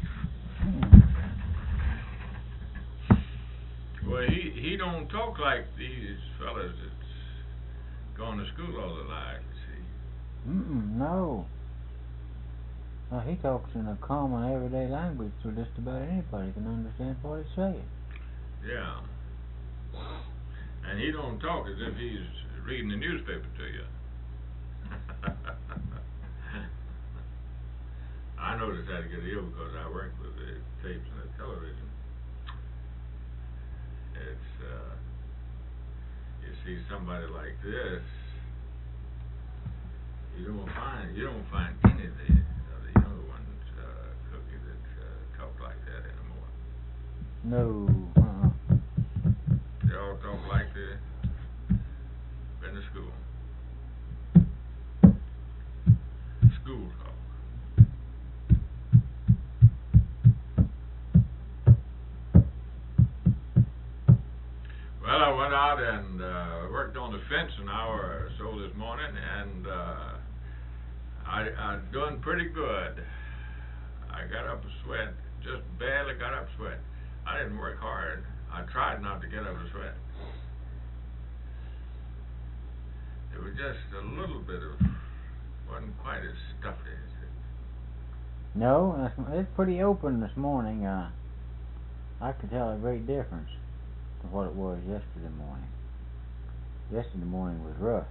Well, he, he don't talk like these fellas that's gone to school all their lives, see. Mm-mm, no. No, he talks in a common everyday language so just about anybody can understand what he's saying. Yeah. And he don't talk as if he's reading the newspaper to you. I noticed that a good deal because I work with the tapes and the television. It's, uh, you see somebody like this, you don't find, you don't find any of the, of the younger ones, uh, Cookie, that, uh, talk like that anymore. No. Uh-uh. They all talk like they been to school. School talk. Well, I went out and uh, worked on the fence an hour or so this morning, and uh, I, I'm doing pretty good. I got up a sweat, just barely got up a sweat. I didn't work hard. I tried not to get up a sweat. It was just a little bit of, wasn't quite as stuffy as it. No, it's, it's pretty open this morning. Uh, I could tell a great difference to what it was yesterday morning. Yesterday morning was rough.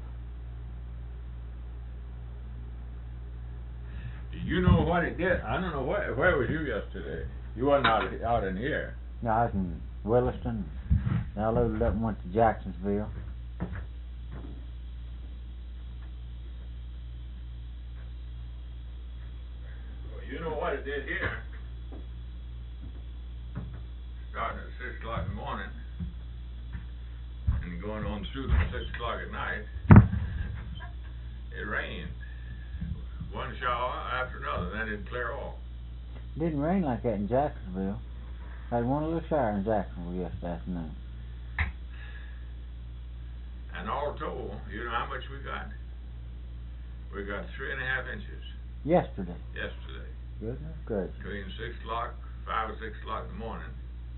You know what it did? I don't know, where, where was you yesterday? You wasn't out, out in here. No, I was in Williston. Then I loaded up and went to Jacksonville. Well, you know what it did here? Starting at six o'clock in the morning and going on through to six o'clock at night, it rained. One shower after another, then it'd clear off. It didn't rain like that in Jacksonville. I had one little shower in Jacksonville yesterday afternoon. And all told, you know how much we got? We got three and a half inches Yesterday. yesterday. Goodness gracious. Between six o'clock, five or six o'clock in the morning,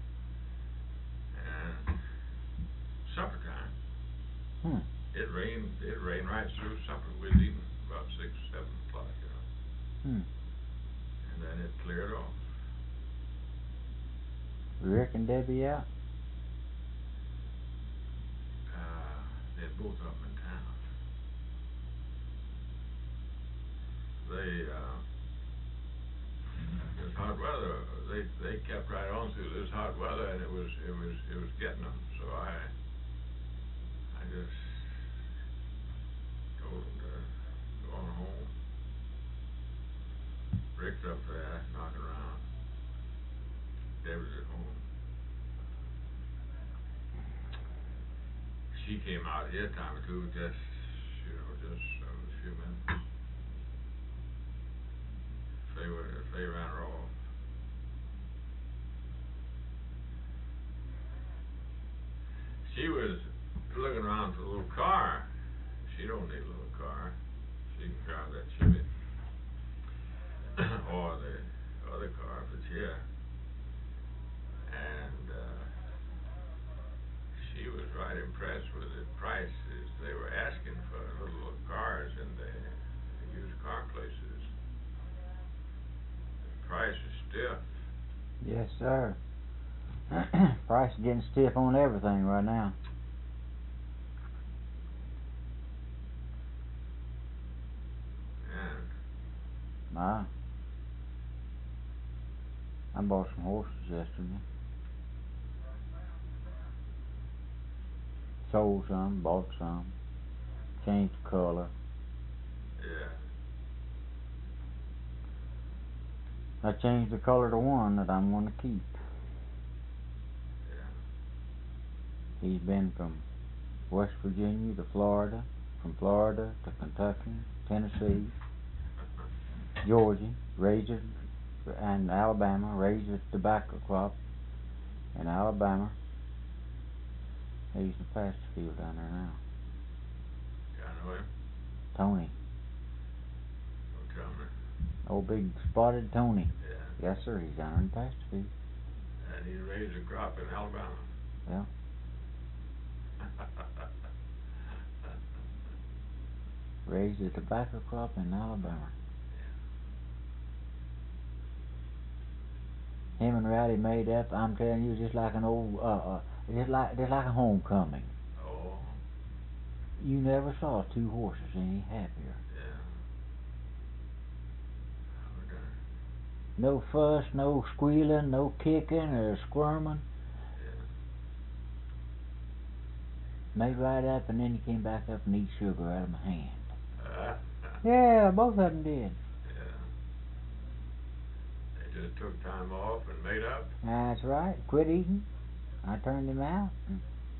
and supper time. Hmm. It rained. It rained right through supper. We'd eaten about six, seven o'clock, you know. Hmm. And then it cleared off. Rick and Debbie out? Uh, they're both up in town. They, uh, this hot weather, they, they kept right on through this hot weather, and it was, it was, it was getting them. So I, I just told them to go on home. Rick's up there, knocking around. Debbie's at home. She came out here a time or two, just, you know, just uh, a few minutes. They were, they ran her off. she was looking around for a little car. She don't need a little car. She can drive that Chevy. Or the other car if it's here. And uh, she was right impressed with the prices they were asking for little cars in the used car places. The price is stiff. Yes, sir. Price is getting stiff on everything right now. Yeah. Ah. I bought some horses yesterday. Sold some, bought some. Changed the color. Yeah. I changed the color to one that I'm going to keep. Yeah. He's been from West Virginia to Florida, from Florida to Kentucky, Tennessee, Georgia, raised it, and Alabama, raised a tobacco crop in Alabama. He's in the pasture field down there now. Yeah, I know him. Tony. Don't tell me. Old big spotted Tony. Yeah. Yes, sir, he's down there in the pasture field. And he raised a crop in Alabama. Yeah. Raised a tobacco crop in Alabama. Him and Rowdy made up, I'm telling you, just like an old, uh, uh, just like, just like a homecoming. Oh. You never saw two horses any happier. Yeah. Oh, darn. No fuss, no squealing, no kicking or squirming. Yeah. They right up and then he came back up and eat sugar out of my hand. Uh, Yeah, both of them did. yeah. They just took time off and made up. That's right. Quit eating. I turned him out. And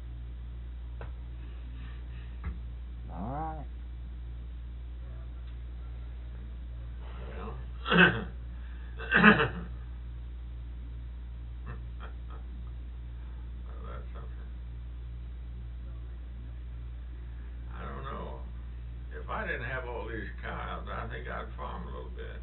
all right. Well. Well, that's something. I don't know. If I didn't have all these cows, I think I'd farm a little bit.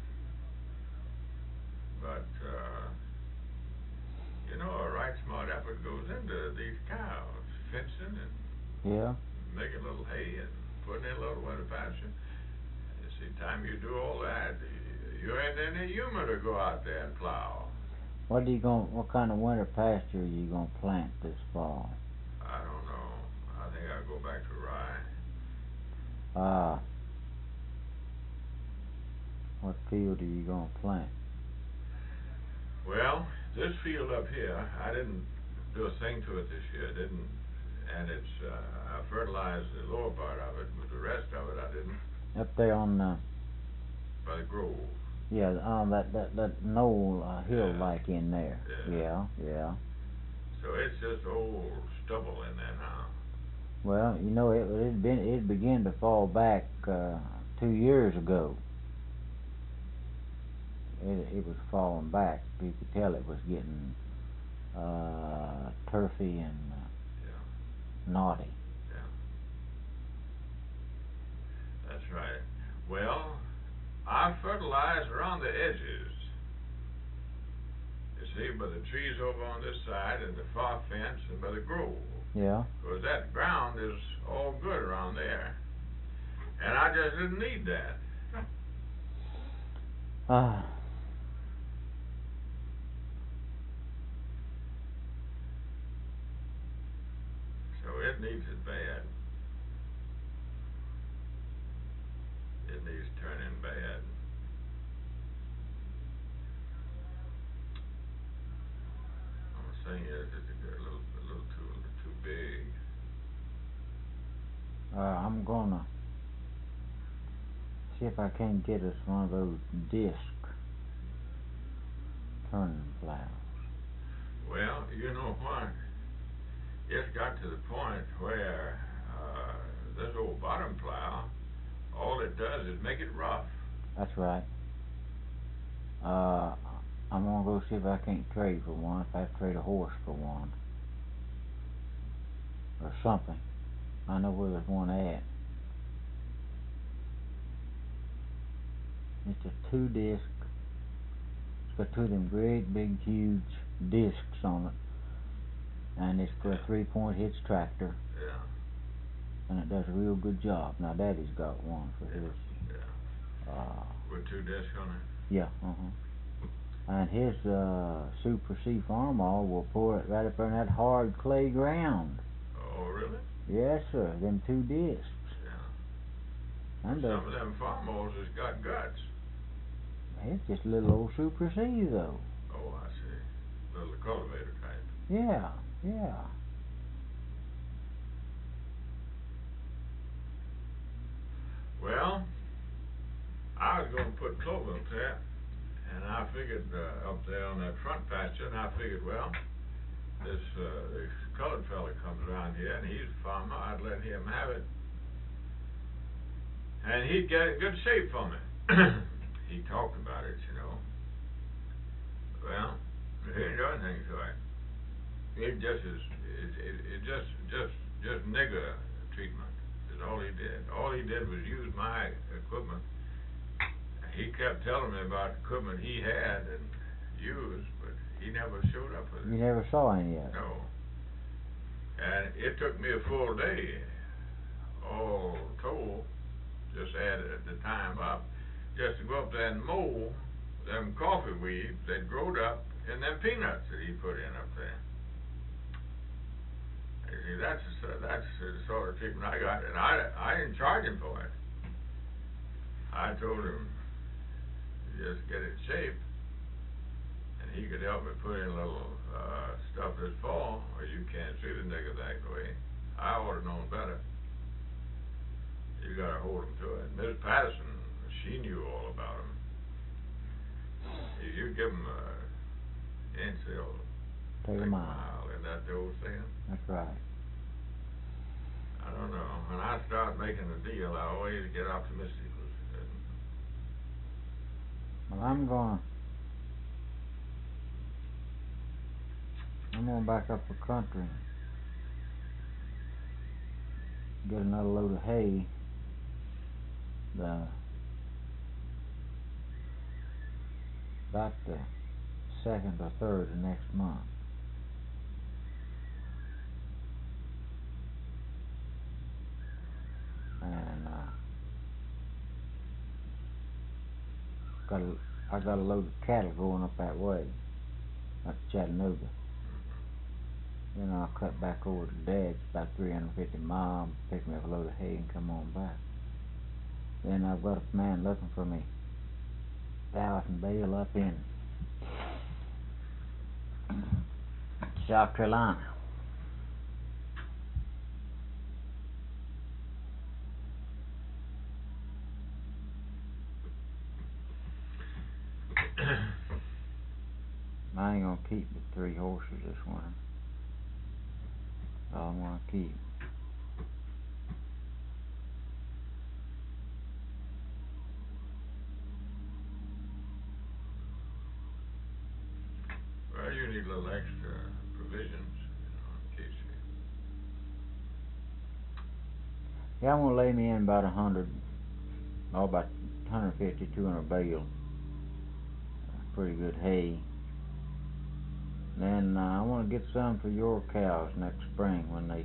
But, uh, you know, a right smart effort goes into these cows, fencing and Yeah. making a little hay and putting in a little winter pasture. You see, time you do all that, you ain't in the humor to go out there and plow. What are you going? What kind of winter pasture are you gonna plant this fall? I don't know. I think I'll go back to rye. Ah. Uh, what field are you gonna plant? Well, this field up here, I didn't do a thing to it this year. I didn't, and it's uh, I fertilized the lower part of it, but the rest of it I didn't. Up there on the. By the grove. Yeah, on that that that knoll uh, hill Yeah. like in there. Yeah. Yeah, yeah. So it's just old stubble in there now. Well, you know, it it been it began to fall back uh, two years ago. It it was falling back. You could tell it was getting uh, turfy and uh, Yeah. knotty. Yeah. That's right. Well, I fertilize around the edges. You see, by the trees over on this side and the far fence and by the grove. Yeah. Because that ground is all good around there. And I just didn't need that. Ah. So it needs it bad. It needs turning bad. I'm saying is it's a little, a little too, a little too big. Uh, I'm gonna see if I can get us one of those disc turning plows. Well, you know what? It's got to the point where uh, this old bottom plow, all it does is make it rough. That's right. Uh, I'm gonna go see if I can't trade for one. If I have to trade a horse for one. or something. I know where there's one at. It's a two disc. It's got two of them great big huge discs on it. And it's got a three point hitch tractor. Yeah. And it does a real good job. Now Daddy's got one for his. Yeah. Uh, With two discs on it? Yeah, uh-huh. And his uh, Super C farm all will pour it right up in that hard clay ground. Oh, really? Yes, sir. Them two discs. Yeah. And Some uh, of them farm mowers has got guts. it's just a little old Super C, though. Oh, I see. Little cultivator type. Yeah, yeah. Well, I was going to put clover up there, and I figured uh, up there on that front pasture, and I figured, well, this, uh, this colored fella comes around here, and he's a farmer. I'd let him have it, and he'd get in good shape for me. He talked about it, you know. Well, here's the other thing to it. It just is, it, it, it just, just, just nigger treatment is all he did. All he did was use my equipment. He kept telling me about the equipment he had and used, but he never showed up with it. You never saw any of it? No. And it took me a full day, all told, just added the time up, just to go up there and mow them coffee weeds that growed up in them peanuts that he put in up there. You see, that's the, that's the sort of treatment I got, and I, I didn't charge him for it. I told him just get it in shape, and he could help me put in a little uh, stuff this fall, or you can't see the nigger that way. I ought to known better. You gotta hold him to it. Miss Patterson, she knew all about him. If you give him a inch, they'll Take a mile. Isn't that the old saying? That's right. I don't know. When I start making a deal, I always get optimistic. Well, I'm going I'm going back up the country, get another load of hay, the about the second or third of next month. And uh, got a, I got a load of cattle going up that way, up to Chattanooga. Then I'll cut back over to Dad's, about three hundred fifty miles, pick me up a load of hay and come on back. Then I've got a man looking for me, thousand bale up in South Carolina. I ain't gonna keep the three horses this winter. All I'm gonna keep. Well, you need a little extra provisions, you know, in case you... Yeah, I'm gonna lay me in about a hundred, oh, about one hundred fifty, two hundred bale. Pretty good hay. Then uh, I want to get some for your cows next spring when they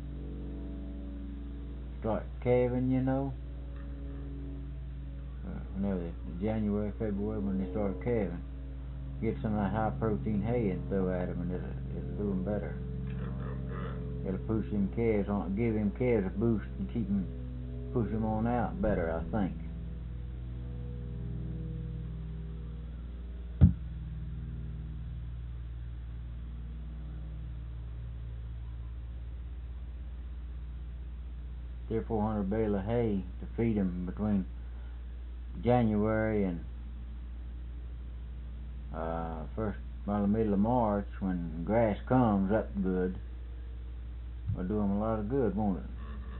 start calving, you know. Uh, whenever they, January, February, when they start calving, get some of that high protein hay and throw at them, and it'll, it'll do them better. It'll push them calves on, give them calves a boost and keep them, push them on out better, I think. Three or four hundred bale of hay to feed them between January and uh, first, by the middle of March, when grass comes up good. Will do them a lot of good, won't it?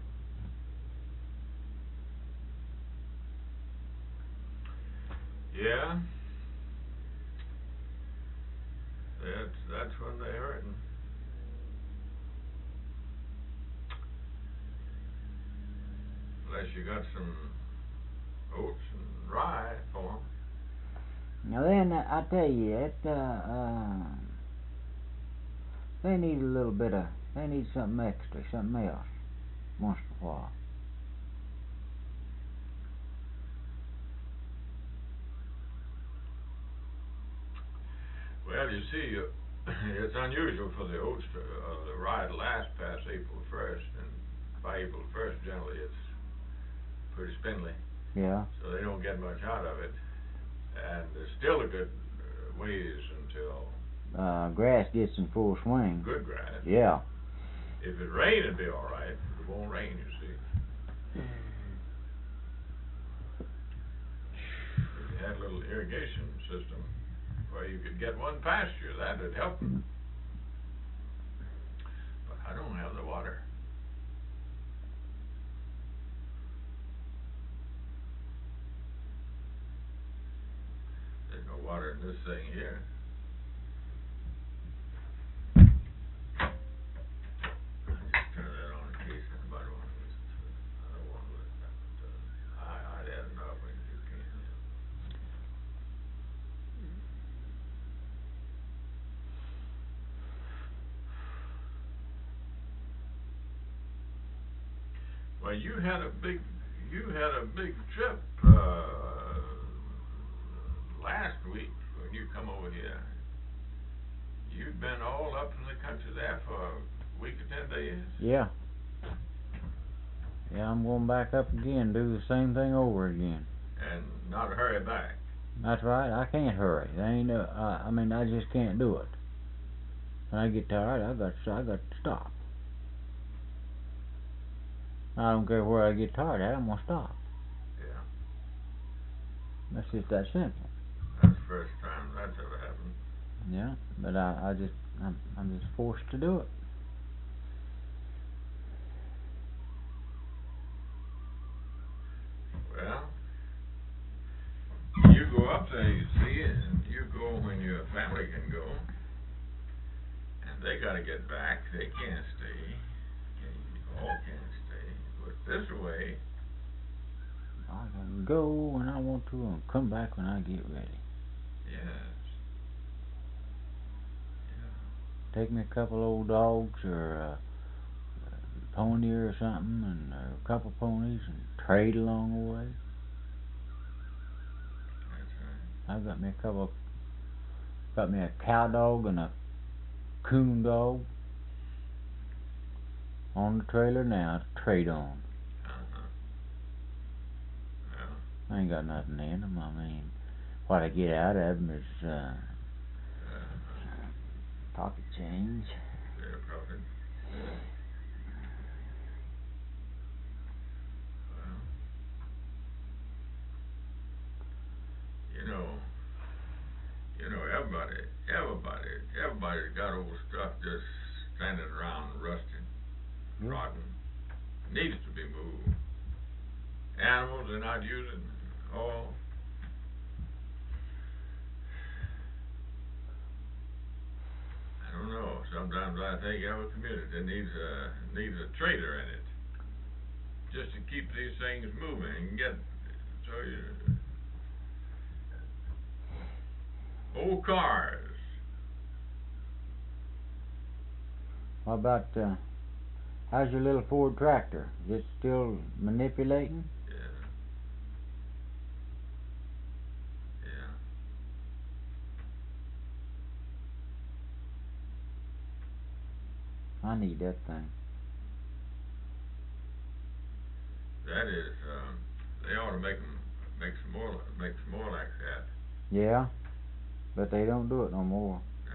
Yeah. That's, that's when they're hurting. unless you got some oats and rye for 'em. Now then, uh, I tell you, it, uh, uh, they need a little bit of, they need something extra, something else, once in a while. Well, you see, uh, it's unusual for the oats to, uh, the rye to last past April first, and by April first, generally, it's pretty spindly. Yeah. So they don't get much out of it, and there's still a good uh, ways until Uh, grass gets in full swing. good grass. Yeah. If it rained, it'd be all right. It won't rain, you see. If you had a little irrigation system where you could get one pasture, that'd help them. But I don't have the water. There's no water in this thing here. Just turn that on in case anybody wants to listen to it. I don't want to listen to it. Uh, I, I'd had enough when you came in. Well, you had a big, you had a big trip, uh, last week when you come over here. You've been all up in the country there for a week or ten days? Yeah. Yeah, I'm going back up again, do the same thing over again. And not hurry back. That's right, I can't hurry. There ain't no, uh, I mean, I just can't do it. When I get tired, I got, I got to stop. I don't care where I get tired at, I'm gonna stop. Yeah. That's just that simple. That's the first time that's ever happened. Yeah, but I, I just, I'm, I'm just forced to do it. Well, you go up there, you see, and you go when your family can go. And they gotta get back, they can't stay. They all can't stay. But this way, I can go when I want to and come back when I get ready. yes. Yeah. Take me a couple old dogs or a, a pony or something, and or a couple ponies, and trade along the way. That's right. I've got me a couple, got me a cow dog and a coon dog on the trailer now to trade on. Uh-huh. Well, I ain't got nothing in them. I mean, what I get out of them is uh, uh, pocket change. they're profit. Well, you know, you know, everybody, everybody, everybody's got old stuff just standing around rusting, Yeah. rotten. Needs to be moved. Animals are not using all. I don't know. Sometimes I think every community needs a needs a trader in it, just to keep these things moving and get so you. Old cars. What about, uh, how's your little Ford tractor? Is it still manipulating? Yeah. Yeah. I need that thing. That is, um, they ought to make them, make some more, make some more like that. Yeah, but they don't do it no more. No.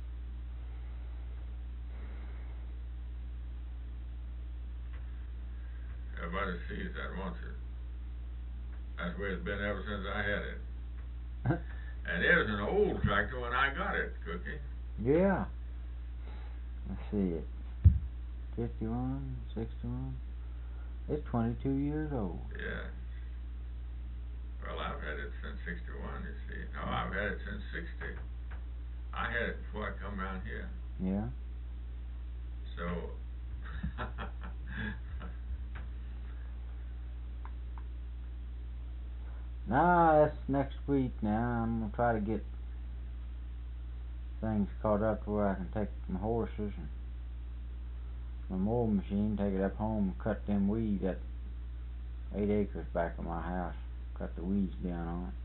Everybody sees that, wants it. That's the way it's been ever since I had it. And it was an old tractor when I got it, Cookie. Yeah. Let's see it. fifty-one, sixty-one. It's twenty-two years old. Yes. Well, I've had it since sixty-one, you see. No, I've had it since sixty. I had it before I come around here. Yeah. So, Nah, that's next week now. I'm gonna try to get things caught up to where I can take my horses and my mowing machine, take it up home and cut them weeds. That eight acres back of my house. Cut the weeds down on it.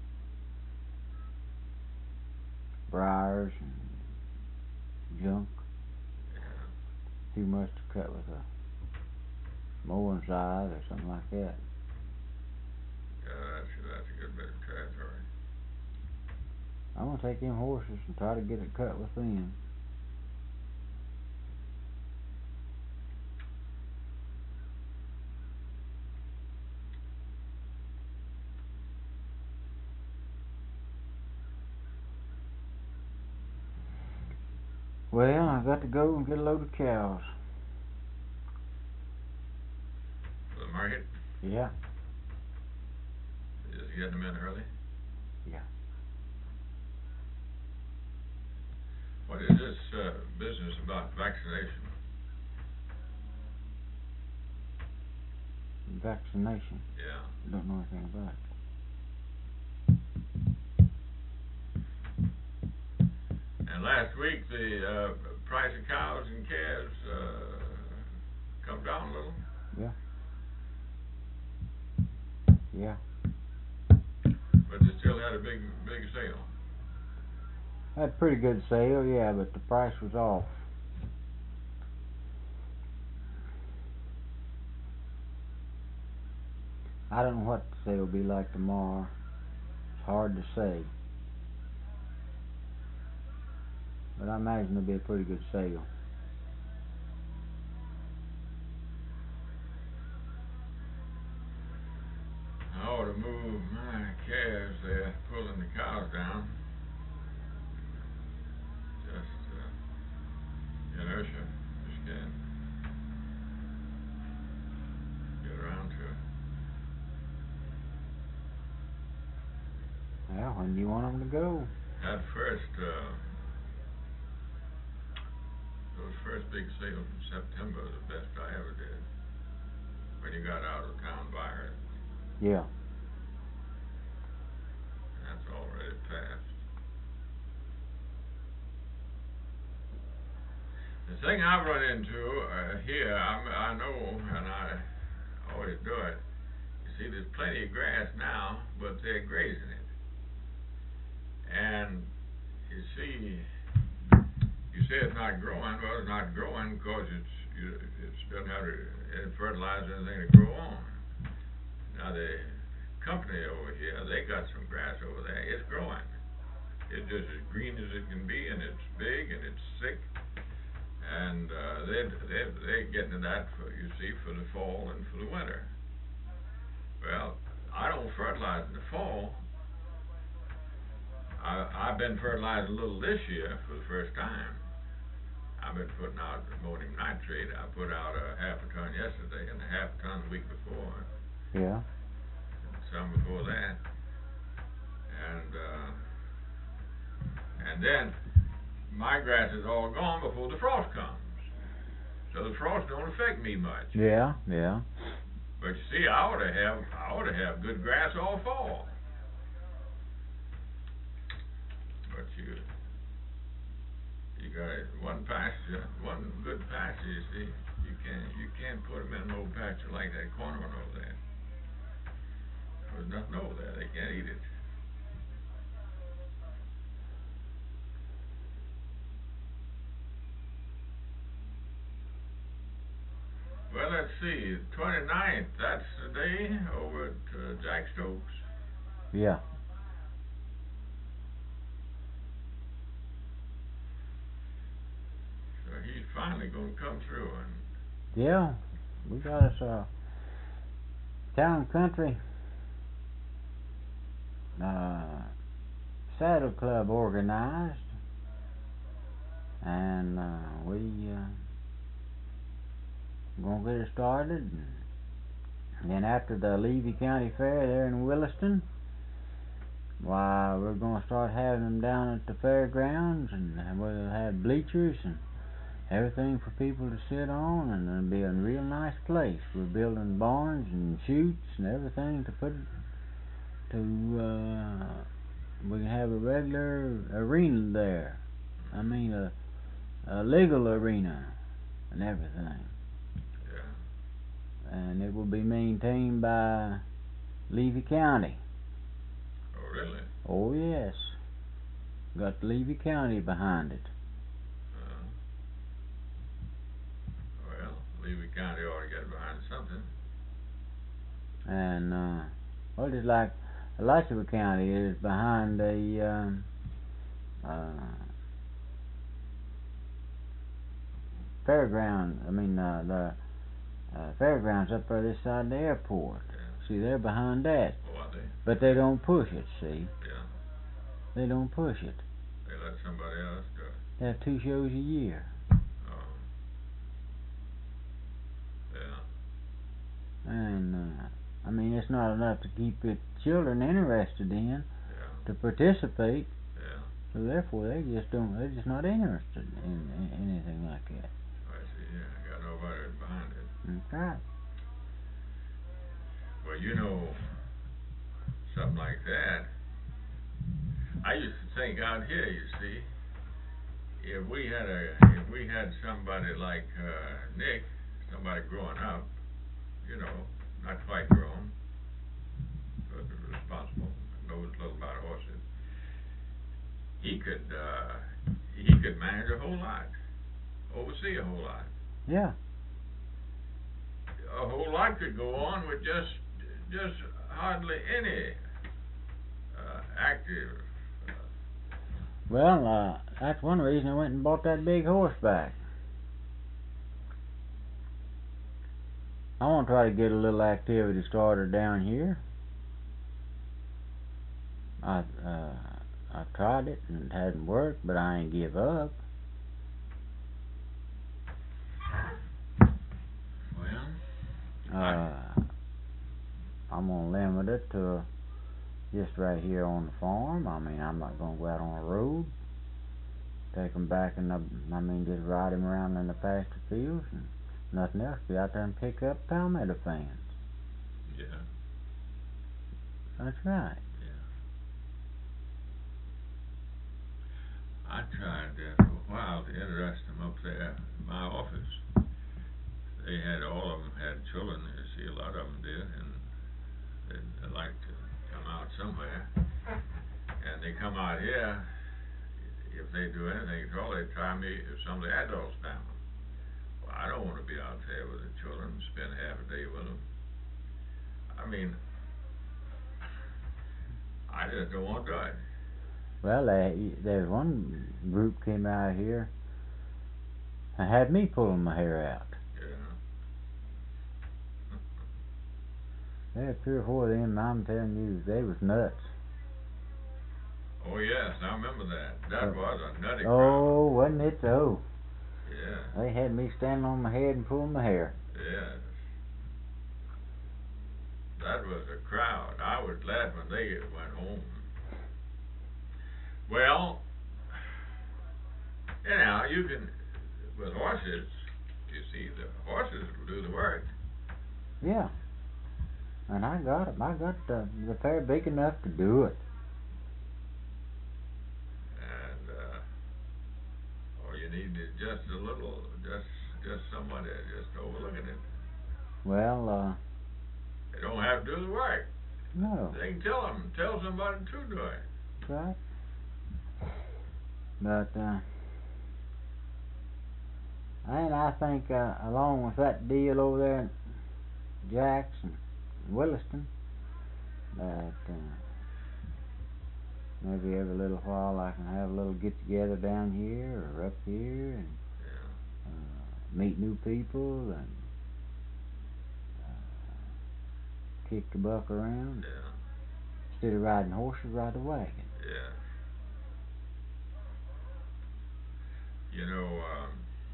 Briars and junk. Yeah. Too much to cut with a mowing scythe or something like that. Yeah, that's, that's a good bit of territory. I'm gonna take them horses and try to get it cut with them. Well, I got to go and get a load of cows. For the market? Yeah. Just getting them in early? Yeah. What is this uh, business about vaccination? Vaccination. Yeah. Don't know anything about it. And last week the uh, price of cows and calves uh, come down a little? Yeah. Yeah. But they still had a big, big sale. Had a pretty good sale, yeah, but the price was off. I don't know what the sale will be like tomorrow. It's hard to say. But I imagine it'll be a pretty good sale. I ought to move my calves. They're pulling the cows down. Just uh, inertia. Just can't get around to it. Well, when do you want them to go? That first, uh, those first big sales in September were the best I ever did. When you got out of town buyers. Yeah. That's already passed. The thing I've run into uh, here, I'm, I know, and I always do it. You see, there's plenty of grass now, but they're grazing it. And you see, you say it's not growing. Well, it's not growing because it's you, it doesn't have any fertilizer or anything to grow on. Now the company over here, they got some grass over there. It's growing. It's just as green as it can be, and it's big and it's thick. And uh, they they they're getting to that for you see for the fall and for the winter. Well, I don't fertilize in the fall. I, I've been fertilizing a little this year for the first time. I've been putting out ammonium nitrate. I put out a half a ton yesterday and a half a ton the week before. Yeah. And some before that. And uh, and then my grass is all gone before the frost comes. So the frost don't affect me much. Yeah, yeah. But you see, I ought to have I ought to have good grass all fall. But you you got one pasture, one good pasture. You see, you can't you can't put them in an old pasture like that corner one over there. There's nothing over there. They can't eat it. Well, let's see. twenty-ninth, that's the day over at uh, Jack Stokes. Yeah. So he's finally going to come through. And Yeah. We got us a town country uh, saddle club organized, and uh, we uh, gonna get it started. And then after the Levy County Fair there in Williston, why we're gonna start having them down at the fairgrounds, and we'll have bleachers and everything for people to sit on, and it'll be a real nice place. We're building barns and chutes and everything to put it to, uh, we can have a regular arena there. I mean, a, a legal arena and everything. Yeah. And it will be maintained by Levy County. Oh, really? Oh, yes. Got Levy County behind it. Uh, well, Levy County ought to get behind something. And, uh, well, just like Alachua County is behind the, um, uh, fairground, I mean, uh, the uh, fairgrounds up there this side of the airport. Yeah. See, they're behind that. Oh, are they? But they don't push it, see? Yeah. They don't push it. They let somebody else do it. They have two shows a year. Oh. Yeah. And, uh, I mean, it's not enough to keep the children interested in, Yeah. to participate. Yeah. So therefore, they just don't, they're just not interested in, in anything like that. I see, yeah. Got nobody behind it. That's right. Well, you know, something like that, I used to think out here, you see, if we had a, if we had somebody like uh, Nick, somebody growing up, you know, not quite grown, but responsible, knows a little about horses, he could, uh, he could manage a whole lot, oversee a whole lot. Yeah. A whole lot could go on with just, just hardly any uh, active. Well, uh, that's one reason I went and bought that big horseback. I want to try to get a little activity started down here. I uh, I tried it and it hadn't worked, but I ain't give up. Well, Uh, I'm gonna limit it to just right here on the farm. I mean, I'm not gonna go out on the road. Take 'em back in the, I mean, just ride 'em around in the pasture fields and nothing else. Be out there and pick up palmetto fans. yeah, That's right. yeah. I tried uh, for a while to interest them up there in my office. They had, all of them had children, you see, a lot of them did, and they'd, they'd like to come out somewhere. And they come out here, if they do anything at all, they try me if some of the adults down. Well, I don't want to be out there with the children, spend half a day with them. I mean, I just don't want to do it. Well, uh, there's one group came out here and had me pulling my hair out. Yeah. There three or four of them, I'm telling you, they was nuts. Oh yes, I remember that. That Uh, was a nutty Oh, wasn't it though? crowd. Yeah, They had me standing on my head and pulling my hair. yes. That was a crowd. I was glad when they went home. Well, anyhow, you can, with horses, you see, the horses will do the work. Yeah. And I got it. I got the, the pair big enough to do it. And uh, all you need is just a little, just just somebody just overlooking it. Well, uh, They don't have to do the work. no. They can tell them, tell somebody to do it. That's right. But, uh, and I think, uh, along with that deal over there in Jackson, Williston, that, uh, maybe every little while I can have a little get together down here or up here and Yeah. uh, meet new people and uh, kick the buck around. Yeah. Instead of riding horses, ride a wagon. Yeah. You know, um,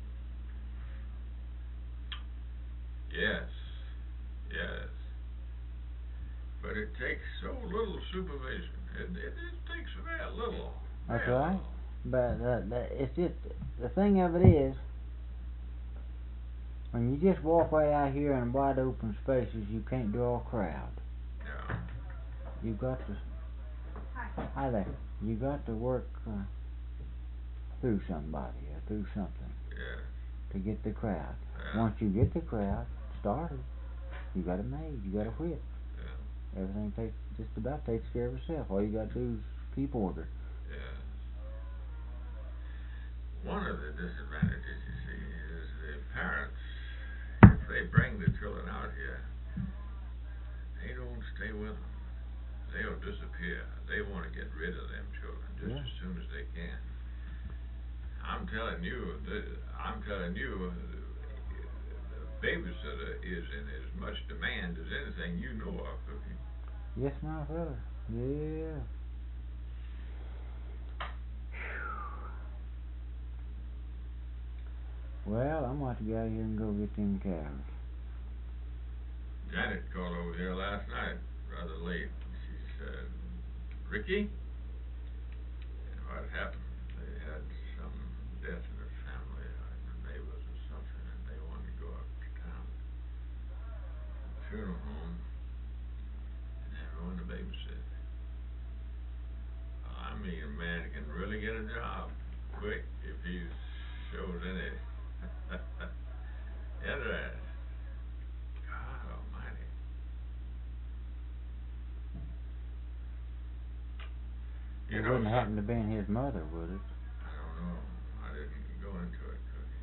yes, yes. But it takes so little supervision. It, it, it takes very little. That's very right. little. But uh, the, it's just, the thing of it is, when you just walk right out here in wide open spaces, you can't draw a crowd. Yeah. You got to. Hi. Hi there. You got to work uh, through somebody or through something Yeah. to get the crowd. Yeah. Once you get the crowd started, you got it made. You got a whip. Yeah. Everything takes just about takes care of itself. All you got to do is keep order. Yeah. One of the disadvantages, you see, is the parents, if they bring the children out here, they don't stay with them. They'll disappear. They want to get rid of them children just Yeah. as soon as they can. I'm telling you, the, I'm telling you, the babysitter is in as much demand as anything you know of, Cookie. Yes, my fella. Yeah. Well, I'm going to get out of here and go get them cows. Janet called over here last night, rather late. She said, Ricky, what happened? They had some death in their family, like the neighbors or something, and they wanted to go up to town. The funeral home, and everyone to babysit. Well, I mean, a man can really get a job quick if he shows any interest. God almighty. You It know, wouldn't some- happen to been his mother, would it? I don't know. I didn't go into it, Cookie.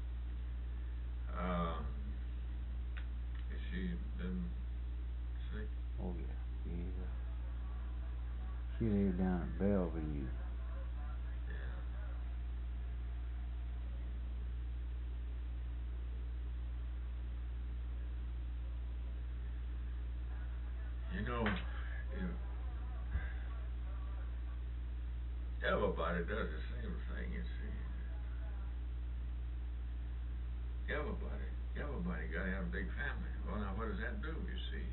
Um, has she been sick? Oh, yeah. Yeah. She lived down at Bellevue. Yeah. You know, if everybody does the same thing, you see. Everybody, everybody got to have a big family. Well, now, what does that do, you see?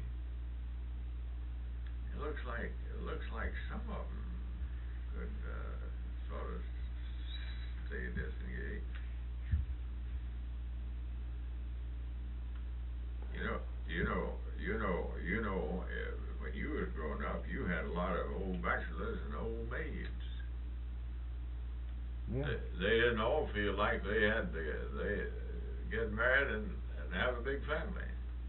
It looks like, it looks like some of them could, uh, sort of stay disengaged. You know, you know, you know, you know, uh, when you was growing up, you had a lot of old bachelors and old maids. Yeah. They, they didn't all feel like they had to, they uh, get married and, and have a big family.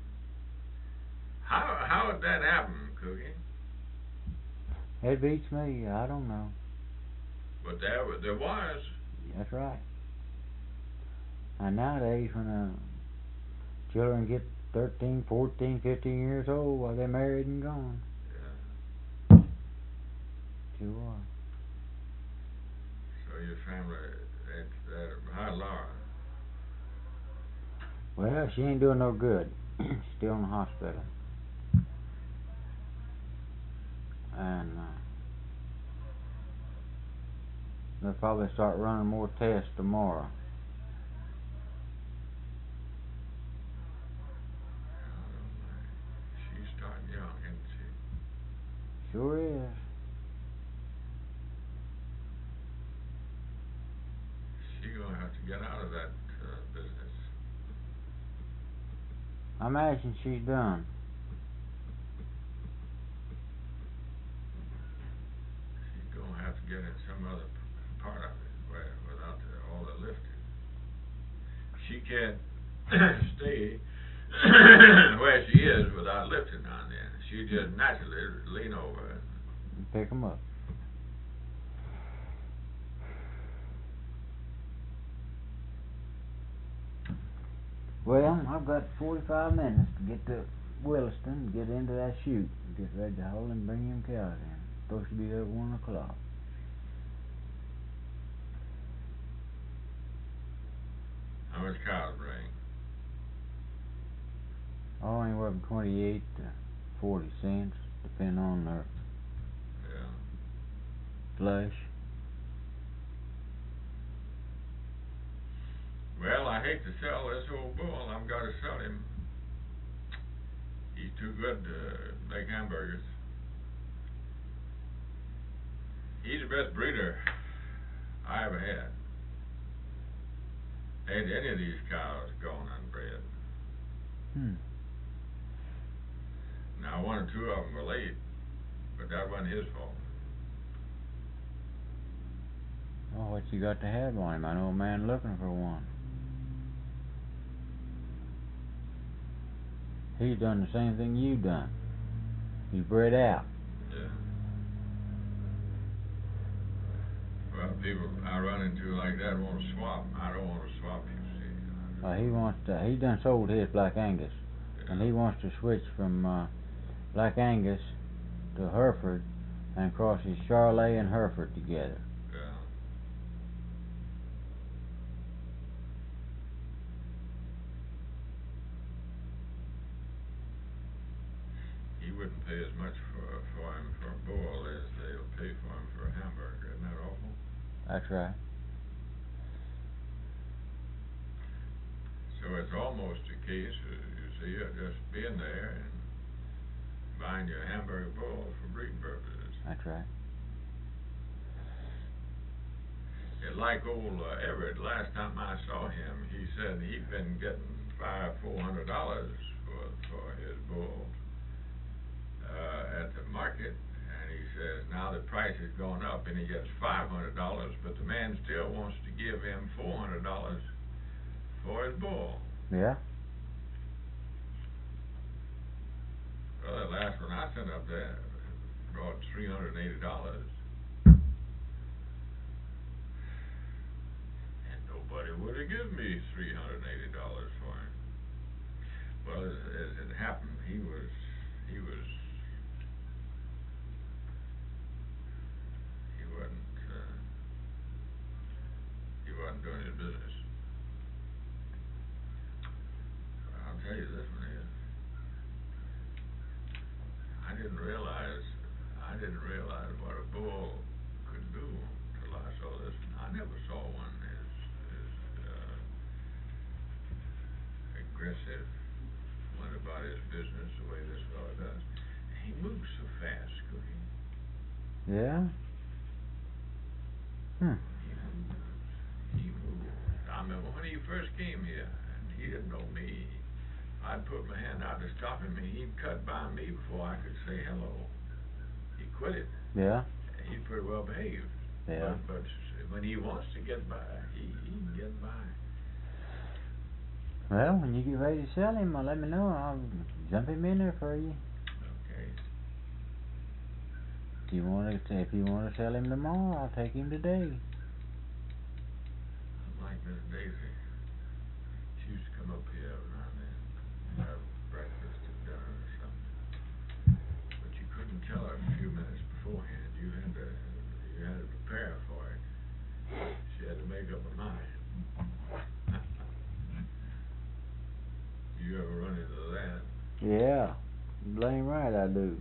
How how did that happen, Cookie? It beats me. I don't know. But there wa- there was. That's right. And nowadays, when uh, children get thirteen, fourteen, fifteen years old, well, they're married and gone. Yeah. Sure are. So your family, it's uh, how's Laura? Well, she ain't doing no good. Still in the hospital. And uh, they'll probably start running more tests tomorrow. She's starting young, isn't she? Sure is. She's gonna have to get out of that uh, business. I imagine she's done. She's gonna have to get in some other p- part of it where without the, all the lifting. She can't stay where she is without lifting on there. She just naturally lean over and Pick 'em up. Well, I've got forty-five minutes to get to Williston, get into that chute, get ready to haul and bring them cows in. Supposed to be there at one o'clock. how much cows bring? Oh, anywhere from twenty-eight to forty cents, depending on their Yeah. flesh. Well, I hate to sell this old bull. I've got to sell him. He's too good to make hamburgers. He's the best breeder I ever had. Ain't any of these cows gone unbred. Hmm. Now, one or two of them were late. But that wasn't his fault. Well, what you got to have on him? I know a man looking for one. He's done the same thing you done. He's bred out. Yeah. Well, people I run into like that want to swap. I don't want to swap, you see. Well, he wants to. He done sold his Black Angus, Yeah. and he wants to switch from uh, Black Angus to Hereford, and cross his Charolais and Hereford together. Yeah. He wouldn't pay as much for for him for a bull as they'll pay for him for a hamburger. Isn't that awful? That's right. So it's almost a case, uh, you see, of just being there and buying your hamburger bull for breeding purposes. That's right. It's like old uh, Everett. Last time I saw him, he said he'd been getting five, four hundred dollars for for his bull uh, at the market, and he says now the price has gone up, and he gets five hundred dollars, but the man still wants to give him four hundred dollars for his bull. Yeah. Well, that last one I sent up there brought three hundred and eighty dollars. Nobody would have given me three hundred and eighty dollars for him. Well, as, as it happened, he was, he was, he wasn't, uh, he wasn't doing his business. I'll tell you this one is, I didn't realize, I didn't realize what a bull could do until I saw this one. I never saw one aggressive, went about his business the way this fellow does. He moves so fast, Cookie. Yeah? Hmm. He moves. He moves. I remember when he first came here, and he didn't know me. I'd put my hand out to stop him, and he'd cut by me before I could say hello. He quit it. Yeah? He's pretty well behaved. Yeah. But, but when he wants to get by, he, he can get by. Well, when you get ready to sell him, uh, let me know. I'll jump him in there for you. Okay. If you want to, if you want to sell him tomorrow, I'll take him today. Like Miss Daisy, she used to come up here every now and then, have breakfast or dinner or something. But you couldn't tell her a few minutes beforehand. You had to, you had to prepare for it. She had to make up her mind. You ever run into that? Yeah, blame right I do.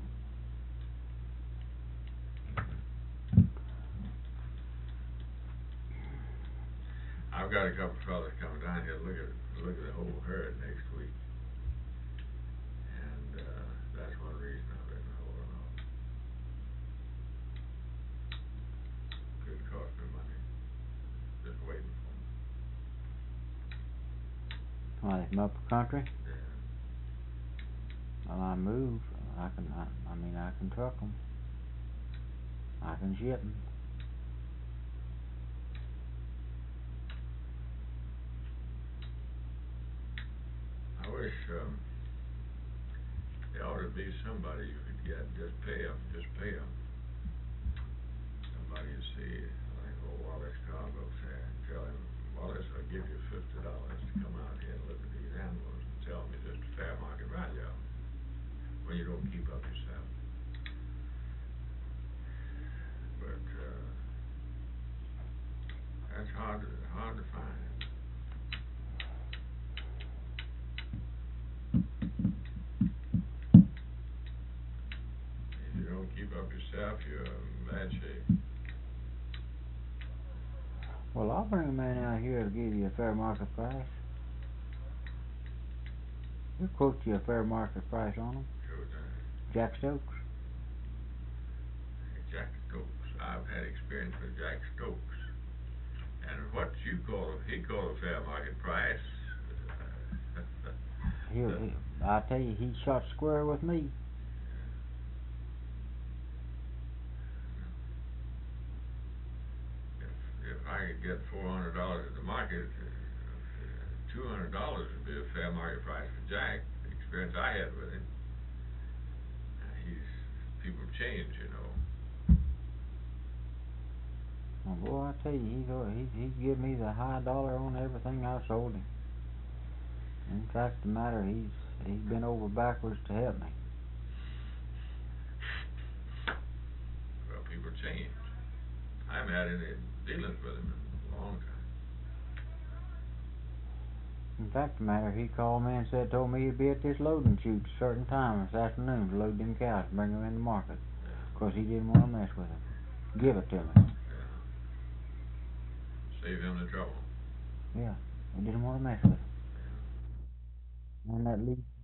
I've got a couple of fellas coming down here to look at look at the whole herd next week, and uh, that's one reason I've been holding off. Couldn't cost me money, just waiting for them. What, from upper country? Yeah. Well, I move. I can. I, I mean, I can truck them. I can ship them. I wish um, there ought to be somebody you could get, just pay them, just pay them. Somebody you see, like old Wallace Cargo said, tell him, Wallace, I'll give you fifty dollars to come out here and look at these animals and tell me just a fair market value of them, when you don't keep up yourself. But uh, that's hard to, hard to find. If you don't keep up yourself, you're in bad shape. Well, I'll bring a man out here to give you a fair market price. We'll quote you a fair market price on them. Sure thing. Jack Stokes. Jack Stokes. I've had experience with Jack Stokes. And what you call, he called a fair market price. He'll, he, I tell you, he shot square with me. I could get four hundred dollars at the market, uh, two hundred dollars would be a fair market price for Jack. The experience I had with him, uh, he's people change, you know. Well, boy, I tell you, he's al- he's he's give me the high dollar on everything I sold him. In fact, the matter, he's he's been over backwards to help me. Well, people change. I haven't had any dealings with him in a long time. In fact, the matter, he called me and said, told me he'd be at this loading chute a certain time this afternoon to load them cows and bring them in the market. Of course, he didn't want to mess with them. Give it to me. Yeah. Save him the trouble. Yeah, he didn't want to mess with them. And that leads